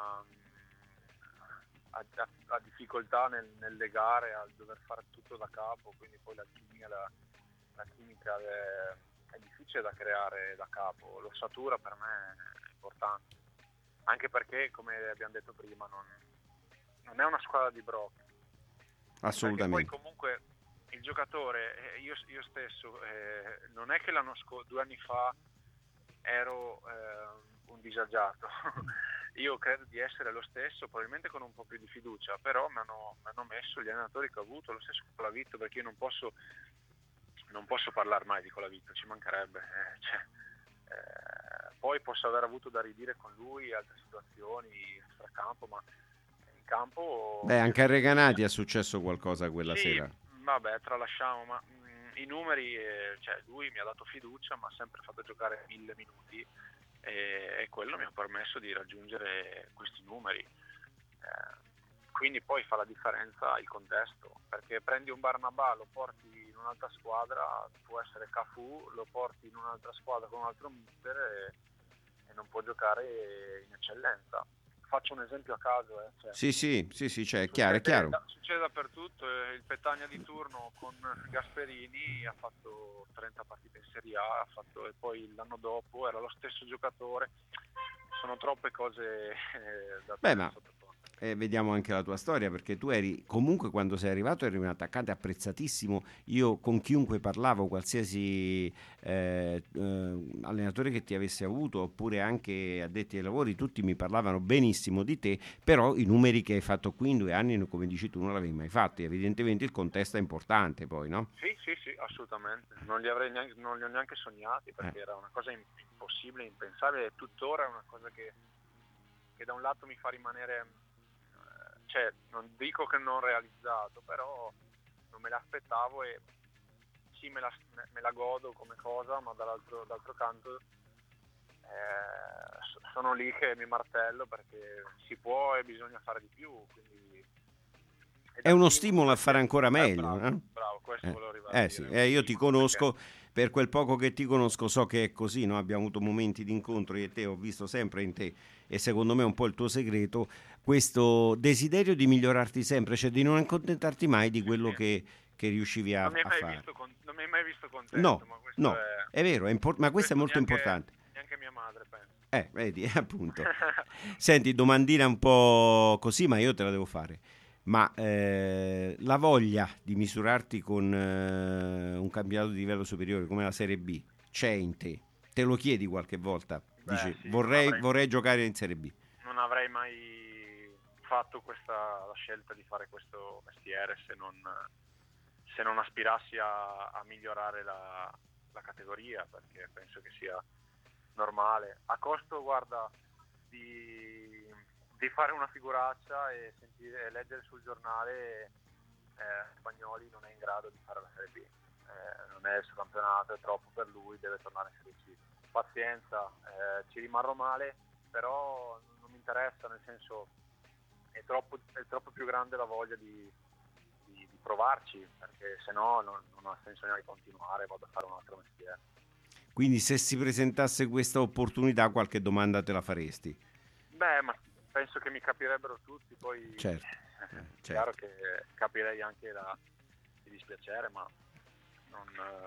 a difficoltà nel legare, a dover fare tutto da capo, quindi poi la chimica è difficile da creare da capo. L'ossatura per me è importante, anche perché, come abbiamo detto prima, non è una squadra di brocchi.
Assolutamente.
Perché poi comunque il giocatore, io stesso, non è che 2 anni fa ero un disagiato. Io credo di essere lo stesso, probabilmente con un po' più di fiducia, però mi hanno messo gli allenatori che ho avuto, lo stesso con Colavito, perché io non posso parlare mai di Colavito, ci mancherebbe. Poi posso aver avuto da ridire con lui altre situazioni extracampo, ma in campo...
Anche a Recanati è successo qualcosa quella sera.
Vabbè, tralasciamo, ma i numeri, lui mi ha dato fiducia, ma ha sempre fatto giocare 1000 minuti, e quello mi ha permesso di raggiungere questi numeri. Quindi poi fa la differenza il contesto, perché prendi un Barnabà, lo porti in un'altra squadra, può essere Cafu, lo porti in un'altra squadra con un altro mister e non può giocare in eccellenza. Faccio un esempio a caso.
Sì, è chiaro.
Succede dappertutto. Il Petagna di turno con Gasperini ha fatto 30 partite in Serie A, e poi l'anno dopo era lo stesso giocatore. Sono troppe cose da tenere sotto.
Vediamo anche la tua storia, perché tu eri comunque, quando sei arrivato, eri un attaccante apprezzatissimo. Io con chiunque parlavo, qualsiasi allenatore che ti avesse avuto, oppure anche addetti ai lavori, tutti mi parlavano benissimo di te, però i numeri che hai fatto qui in 2 anni, come dici tu, non l'avevi mai fatti. Evidentemente il contesto è importante, poi, no?
Sì, assolutamente. Non li ho neanche sognati, perché era una cosa impossibile, impensabile, e tuttora è una cosa che da un lato mi fa rimanere... non dico che non realizzato, però non me l'aspettavo, e sì, me la godo come cosa, ma d'altro canto sono lì che mi martello, perché si può e bisogna fare di più, quindi
è uno stimolo a fare ancora meglio.
Bravo, questo volevo arrivare.
sì. Io ti conosco, per quel poco che ti conosco so che è così, no? Abbiamo avuto momenti di incontro io e te, ho visto sempre in te, e secondo me è un po' il tuo segreto, questo desiderio di migliorarti sempre, cioè di non accontentarti mai di quello che riuscivi a fare.
Non mi hai mai visto contento.
No, no, è vero, ma questo è molto importante.
Neanche mia madre, penso.
Vedi, appunto. Senti, domandina un po' così, ma io te la devo fare. Ma la voglia di misurarti con un campionato di livello superiore come la Serie B c'è in te? Te lo chiedi qualche volta? Dici,
sì,
vorrei giocare in Serie B.
Non avrei mai fatto la scelta di fare questo mestiere se non aspirassi a migliorare la categoria, perché penso che sia normale. A costo, guarda, di fare una figuraccia e leggere sul giornale Spagnoli non è in grado di fare la Serie B, non è il suo campionato, è troppo per lui, deve tornare in Serie C. Pazienza, ci rimarrò male, però non mi interessa, nel senso è troppo più grande la voglia di provarci, perché se no non ha senso neanche continuare, vado a fare un altro mestiere.
Quindi se si presentasse questa opportunità, qualche domanda te la faresti?
Beh, ma penso che mi capirebbero tutti, poi
certo.
Chiaro che capirei anche il dispiacere, ma non...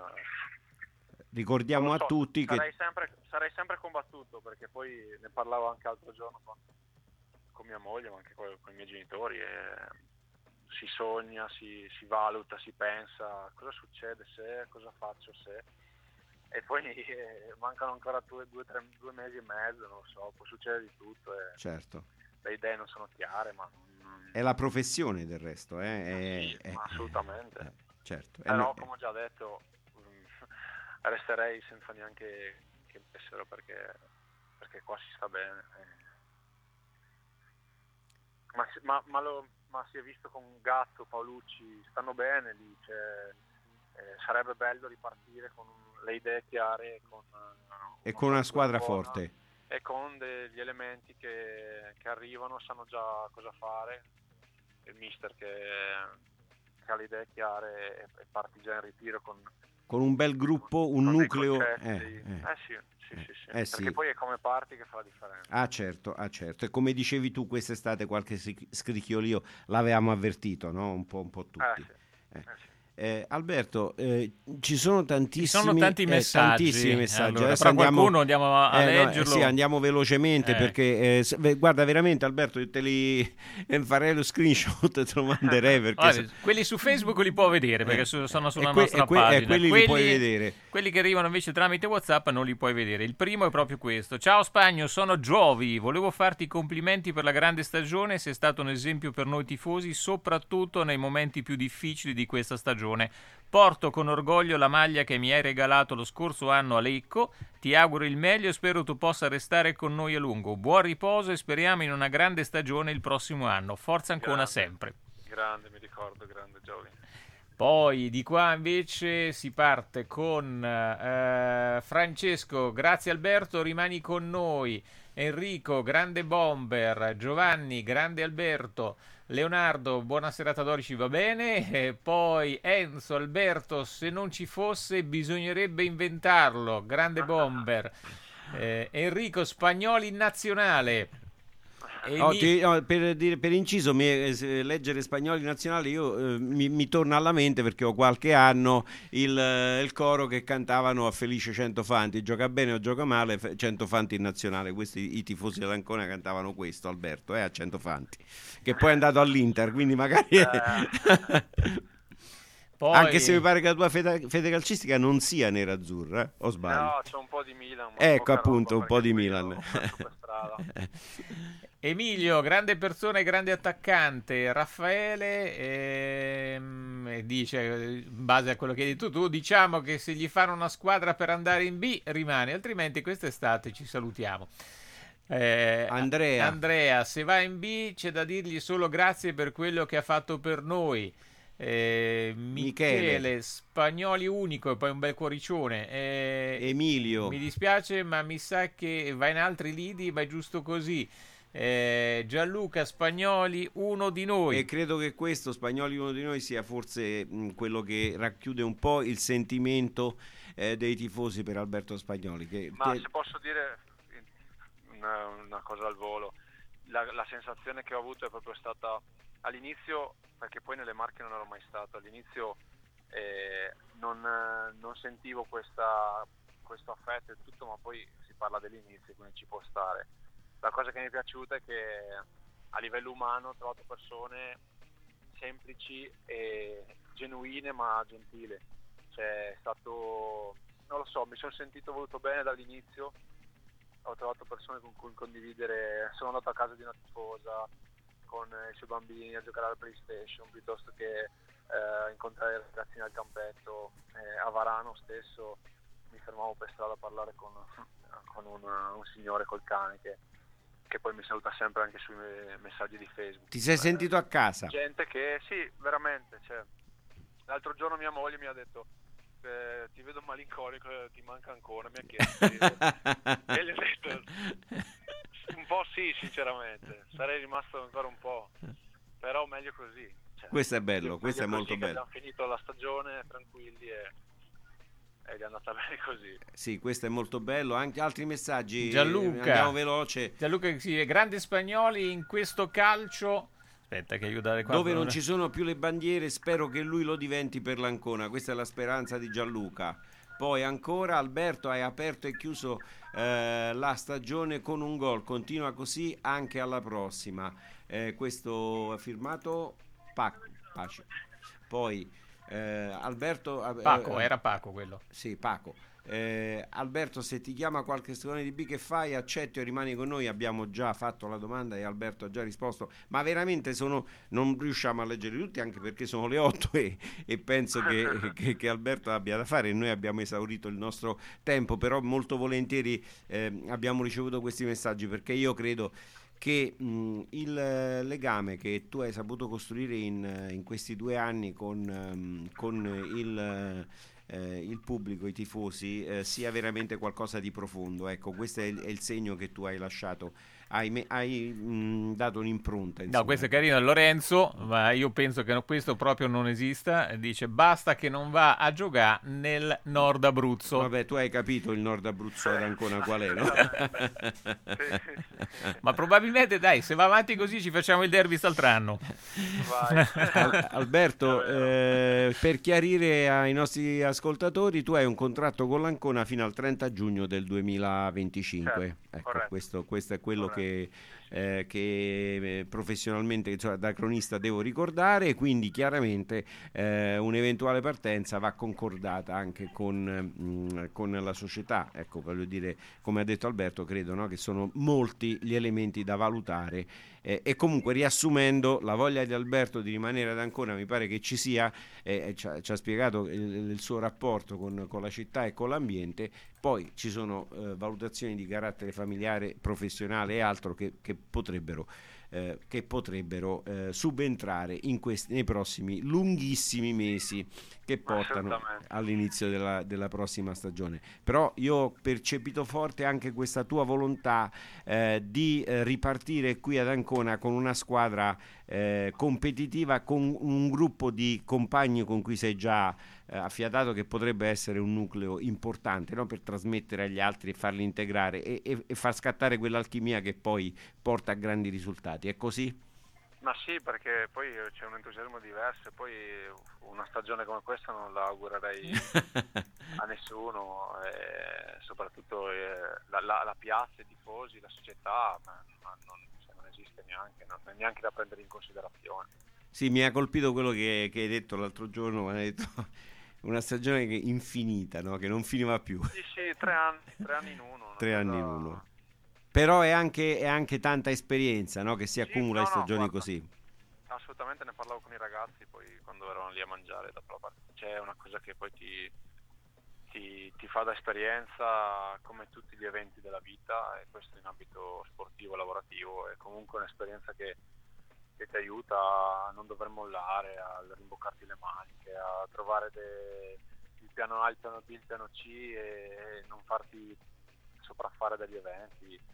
Ricordiamo a tutti
sarei sempre combattuto, perché poi ne parlavo anche l'altro giorno con mia moglie, ma anche con i miei genitori, e si sogna, si valuta, si pensa cosa succede se, cosa faccio se, e poi mancano ancora 2 mesi e mezzo, non lo so, può succedere di tutto, e
certo.
Le idee non sono chiare, ma
è la professione del resto,
sì, assolutamente.
Certo.
Però come ho già detto, resterei senza neanche che avessero, perché qua si sta bene. Ma si è visto con Gatto, Paolucci, stanno bene lì, sarebbe bello ripartire con le idee chiare
e con una squadra forte
e con degli elementi che arrivano, sanno già cosa fare, il mister che ha le idee chiare e parti già in ritiro con
un bel gruppo, un nucleo.
Sì. Perché poi è come parti che fa la differenza.
Certo. E come dicevi tu, quest'estate qualche scricchiolio l'avevamo avvertito, no? Un po' tutti. Alberto, ci sono tantissimi
messaggi.
Allora,
fra qualcuno andiamo a leggerlo.
Sì, andiamo velocemente perché guarda, veramente Alberto, io te li farei lo screenshot e te lo manderei, perché
quelli su Facebook li può vedere, perché sono sulla nostra pagina.
Quelli li puoi vedere.
Quelli che arrivano invece tramite WhatsApp non li puoi vedere. Il primo è proprio questo: ciao Spagno, sono Giovi, volevo farti i complimenti per la grande stagione, sei stato un esempio per noi tifosi, soprattutto nei momenti più difficili di questa stagione. Porto con orgoglio la maglia che mi hai regalato lo scorso anno a Lecco, ti auguro il meglio e spero tu possa restare con noi a lungo. Buon riposo e speriamo in una grande stagione il prossimo anno. Forza Ancona sempre.
Grande, mi ricordo, grande Giovi.
Poi di qua invece si parte con Francesco, grazie Alberto, rimani con noi. Enrico, grande bomber. Giovanni, grande Alberto. Leonardo, buona serata Dorici, va bene. E poi Enzo, Alberto, se non ci fosse bisognerebbe inventarlo, grande bomber. Enrico, Spagnoli in nazionale.
Per inciso, leggere Spagnoli nazionali io mi torna alla mente, perché ho qualche anno il coro che cantavano a Felice Centofanti, gioca bene o gioca male, Centofanti in nazionale. Questi i tifosi dell'Ancona cantavano questo, Alberto, a Centofanti, che poi è andato all'Inter, quindi magari
poi...
anche se mi pare che la tua fede calcistica non sia nerazzurra, o sbaglio?
No, c'è un po' di Milan.
Ecco, appunto, un po' di Milan.
Emilio, grande persona e grande attaccante. Raffaele dice, in base a quello che hai detto tu, diciamo che se gli fanno una squadra per andare in B rimane, altrimenti quest'estate ci salutiamo. Andrea, se va in B c'è da dirgli solo grazie per quello che ha fatto per noi. Michele, Spagnoli unico, e poi un bel cuoricione.
Emilio,
mi dispiace ma mi sa che va in altri lidi, ma è giusto così. Gianluca Spagnoli, uno di noi.
E credo che questo, Spagnoli uno di noi, sia forse quello che racchiude un po' il sentimento dei tifosi per Alberto Spagnoli.
Se posso dire una cosa al volo, la sensazione che ho avuto è proprio stata all'inizio, perché poi nelle Marche non ero mai stato, all'inizio non sentivo questo affetto e tutto, ma poi si parla dell'inizio, quindi ci può stare. La cosa che mi è piaciuta è che a livello umano ho trovato persone semplici e genuine ma gentili. Cioè, è stato, non lo so, mi sono sentito voluto bene dall'inizio, ho trovato persone con cui condividere, sono andato a casa di una tifosa con i suoi bambini a giocare alla PlayStation, piuttosto che incontrare i ragazzini al campetto. A Varano stesso mi fermavo per strada a parlare con un signore col cane che poi mi saluta sempre anche sui messaggi di Facebook.
Ti sei sentito a casa?
Gente che, sì, veramente, cioè, l'altro giorno mia moglie mi ha detto ti vedo malinconico, ti manca ancora, mi ha chiesto e gli ho detto un po' sì, sinceramente sarei rimasto ancora un po', però meglio così, cioè,
questo è bello, questo è molto bello.
Abbiamo finito la stagione tranquilli ed è andata bene così.
Sì, questo è molto bello. Anche altri messaggi,
Gianluca,
andiamo veloce.
Gianluca sì, grandi Spagnoli in questo calcio. Aspetta che aiutare qua.
Dove non ci sono più le bandiere, spero che lui lo diventi per l'Ancona. Questa è la speranza di Gianluca. Poi ancora Alberto, hai aperto e chiuso la stagione con un gol, continua così anche alla prossima. Questo è firmato Pace. Poi Alberto
Paco, era Paco quello.
Sì, Paco. Alberto, se ti chiama qualche stagione di B, che fai? Accetti o rimani con noi? Abbiamo già fatto la domanda e Alberto ha già risposto, ma veramente non riusciamo a leggere tutti, anche perché sono le 8 e penso che Alberto abbia da fare e noi abbiamo esaurito il nostro tempo, però molto volentieri abbiamo ricevuto questi messaggi, perché io credo che il legame che tu hai saputo costruire in questi 2 anni con il pubblico, i tifosi, sia veramente qualcosa di profondo. Ecco, questo è il segno che tu hai lasciato, hai dato un'impronta, insomma.
No, questo è carino, Lorenzo, ma io penso che questo proprio non esista. Dice basta che non va a giocare nel Nord Abruzzo.
Vabbè, tu hai capito il Nord Abruzzo ad Ancona qual è, no?
Ma probabilmente, dai, se va avanti così ci facciamo il derby quest'altro
Alberto, per chiarire ai nostri ascoltatori, tu hai un contratto con l'Ancona fino al 30 giugno del 2025.
Certo,
ecco, questo è quello che professionalmente, insomma, da cronista devo ricordare, e quindi chiaramente un'eventuale partenza va concordata anche con la società. Ecco, voglio dire, come ha detto Alberto, credo, no, che sono molti gli elementi da valutare, e comunque, riassumendo, la voglia di Alberto di rimanere ad Ancona mi pare che ci sia, ci ha spiegato il suo rapporto con la città e con l'ambiente. Poi ci sono valutazioni di carattere familiare, professionale e altro che potrebbero subentrare nei prossimi lunghissimi mesi che portano all'inizio della prossima stagione. Però io ho percepito forte anche questa tua volontà di ripartire qui ad Ancona con una squadra competitiva, con un gruppo di compagni con cui sei già affiatato, che potrebbe essere un nucleo importante, no? Per trasmettere agli altri e farli integrare e far scattare quell'alchimia che poi porta a grandi risultati. È così?
Ma sì, perché poi c'è un entusiasmo diverso e poi una stagione come questa non la augurerei a nessuno, soprattutto la piazza, i tifosi, la società, ma non esiste neanche da prendere in considerazione.
Sì, mi ha colpito quello che hai detto l'altro giorno, hai detto una stagione infinita, no? Che non finiva più.
Sì, 3 anni in uno.
3 anni in uno. Però è anche tanta esperienza, no? Che si accumula in stagioni così.
Assolutamente, ne parlavo con i ragazzi poi quando erano lì a mangiare dopo la partita. C'è una cosa che poi ti fa da esperienza, come tutti gli eventi della vita, e questo in ambito sportivo, lavorativo, è comunque un'esperienza che ti aiuta a non dover mollare, a rimboccarti le maniche, a trovare il piano A, il piano B, il piano C, e non farti sopraffare dagli eventi.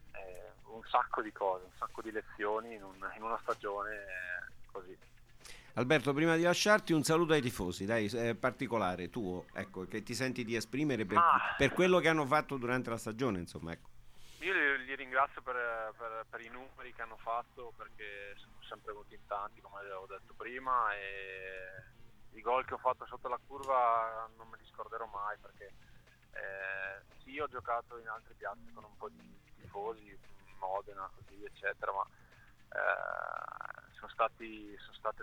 un sacco di cose, un sacco di lezioni in una stagione così.
Alberto, prima di lasciarti un saluto ai tifosi, dai, particolare tuo, ecco, che ti senti di esprimere per quello che hanno fatto durante la stagione, insomma, ecco.
Io li ringrazio per i numeri che hanno fatto, perché sono sempre venuti in tanti, come avevo detto prima, e i gol che ho fatto sotto la curva non me li scorderò mai, perché sì, ho giocato in altre piazze con un po' di tifosi, Modena, così, eccetera, ma sono state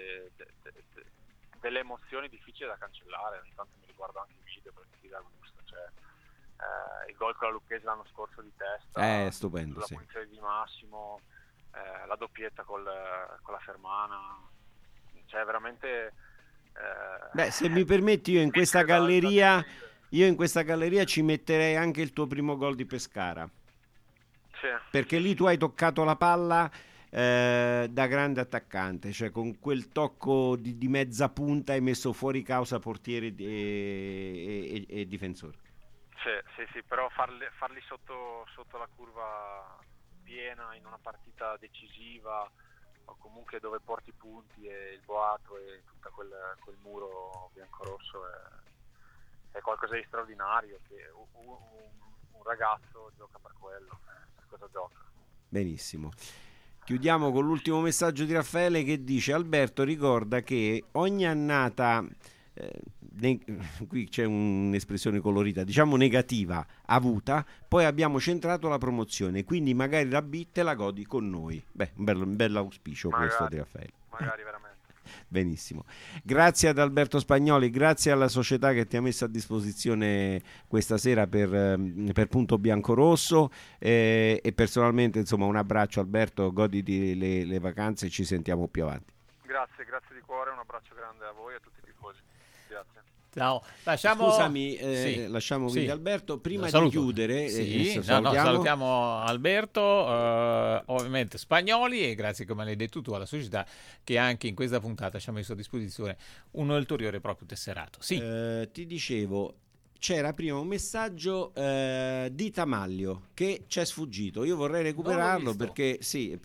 delle emozioni difficili da cancellare. Ogni tanto mi riguardo anche i video perché ti dà gusto, cioè il gol con la Lucchese l'anno scorso di testa,
stupendo,
sulla
sì.
punizione di Massimo, la doppietta con la Fermana, cioè veramente
se mi permetti, io in questa galleria ci metterei anche il tuo primo gol di Pescara,
sì,
perché lì tu hai toccato la palla da grande attaccante, cioè con quel tocco di mezza punta hai messo fuori causa portiere e difensore.
Sì, però farli sotto la curva piena in una partita decisiva, o comunque dove porti punti, e il boato e tutto quel muro biancorosso è qualcosa di straordinario, che un ragazzo gioca per quello, per cosa gioca.
Benissimo. Chiudiamo con l'ultimo messaggio di Raffaele, che dice: Alberto, ricorda che ogni annata, qui c'è un'espressione colorita, diciamo negativa, avuta, poi abbiamo centrato la promozione, quindi magari la B te la godi con noi. Un bel auspicio questo di Raffaele.
Magari veramente.
Benissimo, grazie ad Alberto Spagnoli, grazie alla società che ti ha messo a disposizione questa sera per Punto Biancorosso, e personalmente, insomma, un abbraccio Alberto, goditi le vacanze, ci sentiamo più avanti.
Grazie di cuore, un abbraccio grande a voi e a tutti i tifosi. Grazie.
Ciao.
Scusami, lasciamo quindi Alberto, prima di chiudere
salutiamo Alberto, ovviamente Spagnoli, e grazie, come l'hai detto tu, alla società che anche in questa puntata ci ha messo a disposizione un ulteriore proprio tesserato.
Ti dicevo, c'era prima un messaggio di Tamaglio che ci è sfuggito, io vorrei recuperarlo perché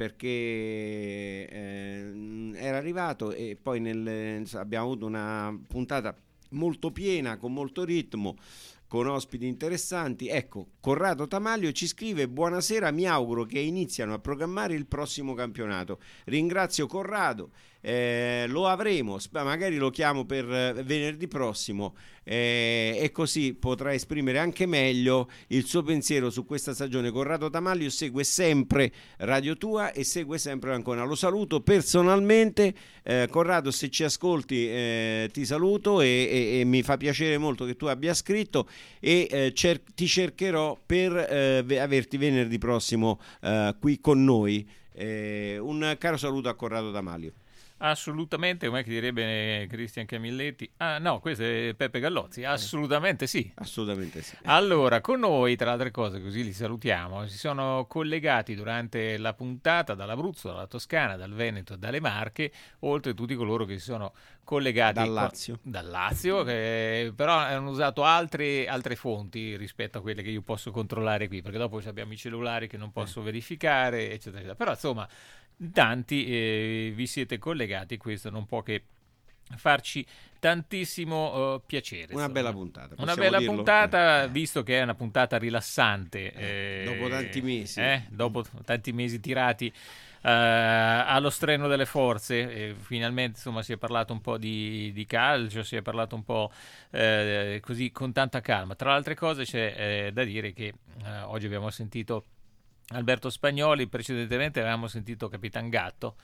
era arrivato, e poi abbiamo avuto una puntata molto piena, con molto ritmo, con ospiti interessanti. Ecco, Corrado Tamaglio ci scrive: buonasera, mi auguro che iniziano a programmare il prossimo campionato. Ringrazio Corrado, lo avremo, magari lo chiamo per venerdì prossimo, e così potrà esprimere anche meglio il suo pensiero su questa stagione. Corrado Tamaglio segue sempre Radio Tua e segue sempre Ancona. Lo saluto personalmente, Corrado, se ci ascolti ti saluto, e mi fa piacere molto che tu abbia scritto, e ti cercherò per averti venerdì prossimo qui con noi. Un caro saluto a Corrado Tamaglio.
Assolutamente, come direbbe Cristian Camilletti. No, questo è Peppe Gallozzi. Assolutamente sì.
Assolutamente sì.
Allora, con noi, tra le altre cose, così li salutiamo, si sono collegati durante la puntata dall'Abruzzo, dalla Toscana, dal Veneto, dalle Marche, oltre a tutti coloro che si sono collegati dal Lazio, che però hanno usato altre fonti rispetto a quelle che io posso controllare qui, perché dopo abbiamo i cellulari che non posso verificare, eccetera, eccetera. Però insomma, tanti vi siete collegati, questo non può che farci tantissimo piacere.
Una bella puntata,
una bella puntata, visto che è una puntata rilassante,
dopo tanti mesi,
dopo tanti mesi tirati allo streno delle forze, finalmente insomma si è parlato un po' di calcio, si è parlato un po' così con tanta calma. Tra le altre cose c'è da dire che oggi abbiamo sentito Alberto Spagnoli, precedentemente avevamo sentito Capitan Gatto,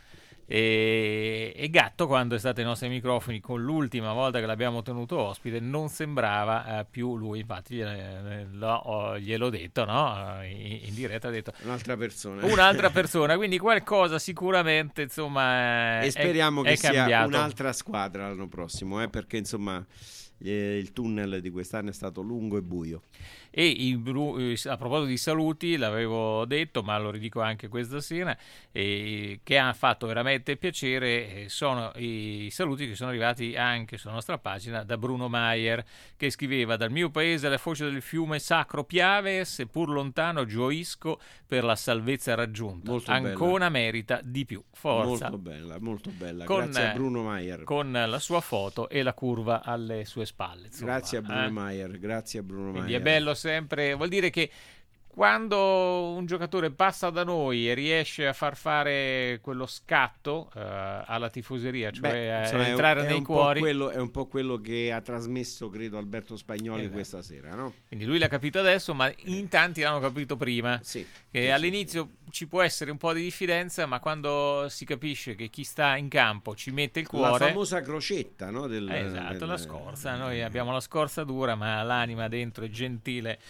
e Gatto, quando è stato ai nostri microfoni con l'ultima volta che l'abbiamo tenuto ospite, non sembrava più lui. Infatti gliel'ho detto, no? In diretta ha detto
un'altra persona,
quindi qualcosa sicuramente, insomma,
e speriamo che sia
cambiato.
Un'altra squadra l'anno prossimo, perché insomma il tunnel di quest'anno è stato lungo e buio.
E a proposito di saluti, l'avevo detto, ma lo ridico anche questa sera, che ha fatto veramente mette piacere sono i saluti che sono arrivati anche sulla nostra pagina da Bruno Maier, che scriveva: dal mio paese alla foce del fiume sacro Piave, seppur lontano gioisco per la salvezza raggiunta.
Molto
Ancona merita di più. Forza.
Molto bella.
Con,
grazie a Bruno Maier.
Con la sua foto e la curva alle sue spalle. Insomma,
grazie a Bruno Maier, grazie a Bruno
Quindi
Maier.
è bello sempre, vuol dire che quando un giocatore passa da noi e riesce a far fare quello scatto alla tifoseria, cioè entrare nei cuori,
è un po' quello che ha trasmesso, credo, Alberto Spagnoli questa sera, no?
Quindi lui l'ha capito adesso, ma in tanti l'hanno capito prima.
Sì,
che all'inizio ci può essere un po' di diffidenza, ma quando si capisce che chi sta in campo ci mette il cuore,
la famosa crocetta, no?
Esatto, la scorza. Noi abbiamo la scorza dura, ma l'anima dentro è gentile.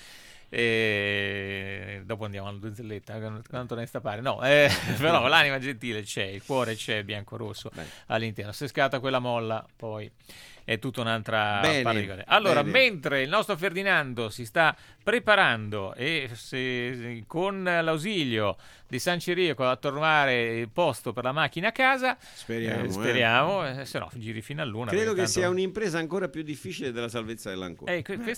E dopo andiamo alla donzelletta, tanto ne sta pare, no, però l'anima gentile c'è, il cuore c'è, il bianco-rosso all'interno. Se scatta quella molla, poi è tutta un'altra paragone. Allora, mentre il nostro Ferdinando si sta preparando e con l'ausilio di San Ciriaco a trovare il posto per la macchina a casa, speriamo, se no giri fino all'una.
Credo che sia un'impresa ancora più difficile della salvezza dell'Ancona.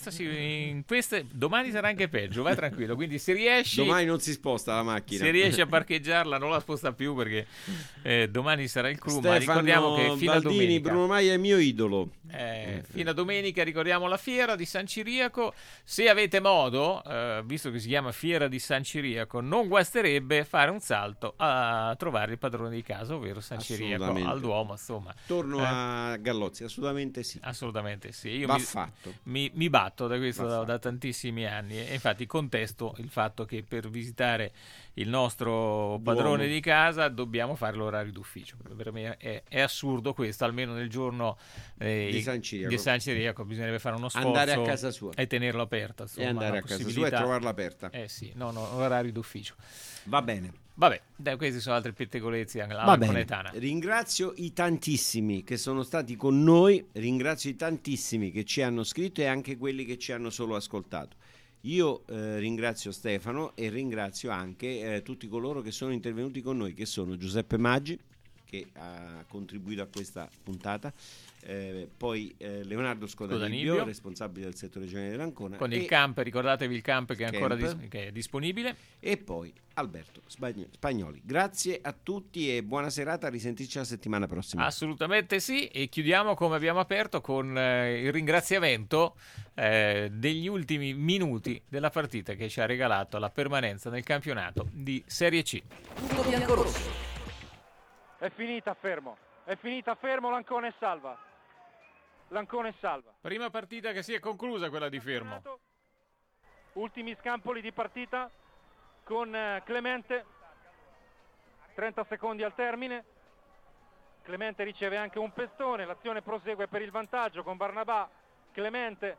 Domani sarà anche peggio, vai tranquillo. Quindi se riesci,
domani non si sposta la macchina.
Se riesci a parcheggiarla, non la sposta più, perché domani sarà il crew.
Stefano
ma ricordiamo che fino
Baldini,
a domenica,
Bruno Maier è mio idolo.
Fino a domenica ricordiamo la fiera di San Ciriaco. Se avete modo, visto che si chiama fiera di San Ciriaco, non guasterebbe fare un salto a trovare il padrone di casa, ovvero San Ciriaco al Duomo, insomma.
Torno a Gallozzi, assolutamente sì.
Io
fatto.
Mi batto da questo da tantissimi anni, e infatti contesto il fatto che per visitare il nostro padrone di casa dobbiamo fare l'orario d'ufficio. Per me è assurdo questo, almeno nel giorno
di San
Ciriaco bisognerebbe fare uno sforzo,
andare a casa sua
e tenerlo aperto, insomma,
e andare a casa sua e trovarla aperta.
Orario d'ufficio.
Va bene.
Vabbè, questi sono altri pettegolezzi alla conetana.
Ringrazio i tantissimi che sono stati con noi, ringrazio i tantissimi che ci hanno scritto e anche quelli che ci hanno solo ascoltato. Io ringrazio Stefano e ringrazio anche tutti coloro che sono intervenuti con noi, che sono Giuseppe Maggi, che ha contribuito a questa puntata, poi Leonardo Scodanibio, responsabile del settore regionale dell'Ancona,
con il camp, ricordatevi il camp che è ancora che è disponibile,
e poi Alberto Spagnoli. Grazie a tutti e buona serata, a risentirci la settimana prossima.
Assolutamente sì, e chiudiamo come abbiamo aperto con il ringraziamento degli ultimi minuti della partita che ci ha regalato la permanenza nel campionato di Serie C.
Punto bianco-rosso.
È finita, fermo, l'Ancona è salva.
Prima partita che si è conclusa, quella di Fermo.
Ultimi scampoli di partita con Clemente, 30 secondi al termine. Clemente riceve anche un pestone, l'azione prosegue per il vantaggio con Barnabà. Clemente,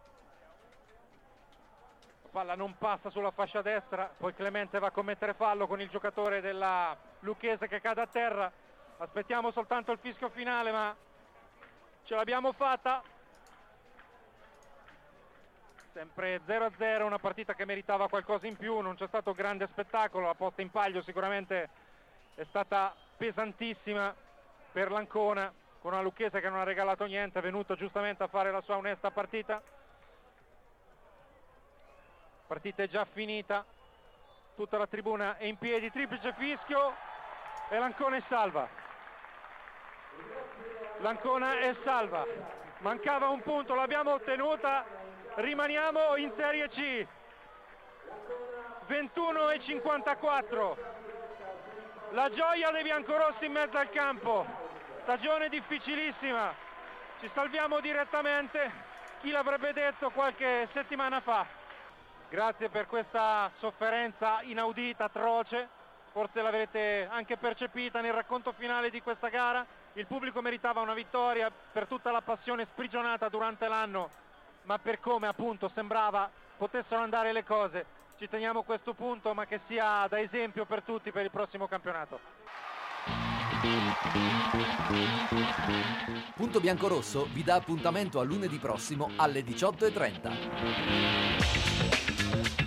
la palla non passa sulla fascia destra, poi Clemente va a commettere fallo con il giocatore della Lucchese che cade a terra. Aspettiamo soltanto il fischio finale, ma ce l'abbiamo fatta. Sempre 0-0, una partita che meritava qualcosa in più, non c'è stato grande spettacolo, la posta in palio sicuramente è stata pesantissima per l'Ancona, con una Lucchese che non ha regalato niente, è venuto giustamente a fare la sua onesta partita. Partita è già finita, tutta la tribuna è in piedi, triplice fischio e l'Ancona è salva. L'Ancona è salva, mancava un punto, l'abbiamo ottenuta, rimaniamo in Serie C. 21:54, la gioia dei biancorossi in mezzo al campo, stagione difficilissima, ci salviamo direttamente, chi l'avrebbe detto qualche settimana fa. Grazie per questa sofferenza inaudita, atroce, forse l'avete anche percepita nel racconto finale di questa gara. Il pubblico meritava una vittoria per tutta la passione sprigionata durante l'anno, ma per come appunto sembrava potessero andare le cose. Ci teniamo a questo punto, ma che sia da esempio per tutti per il prossimo campionato.
Punto bianco-rosso vi dà appuntamento a lunedì prossimo alle 18:30.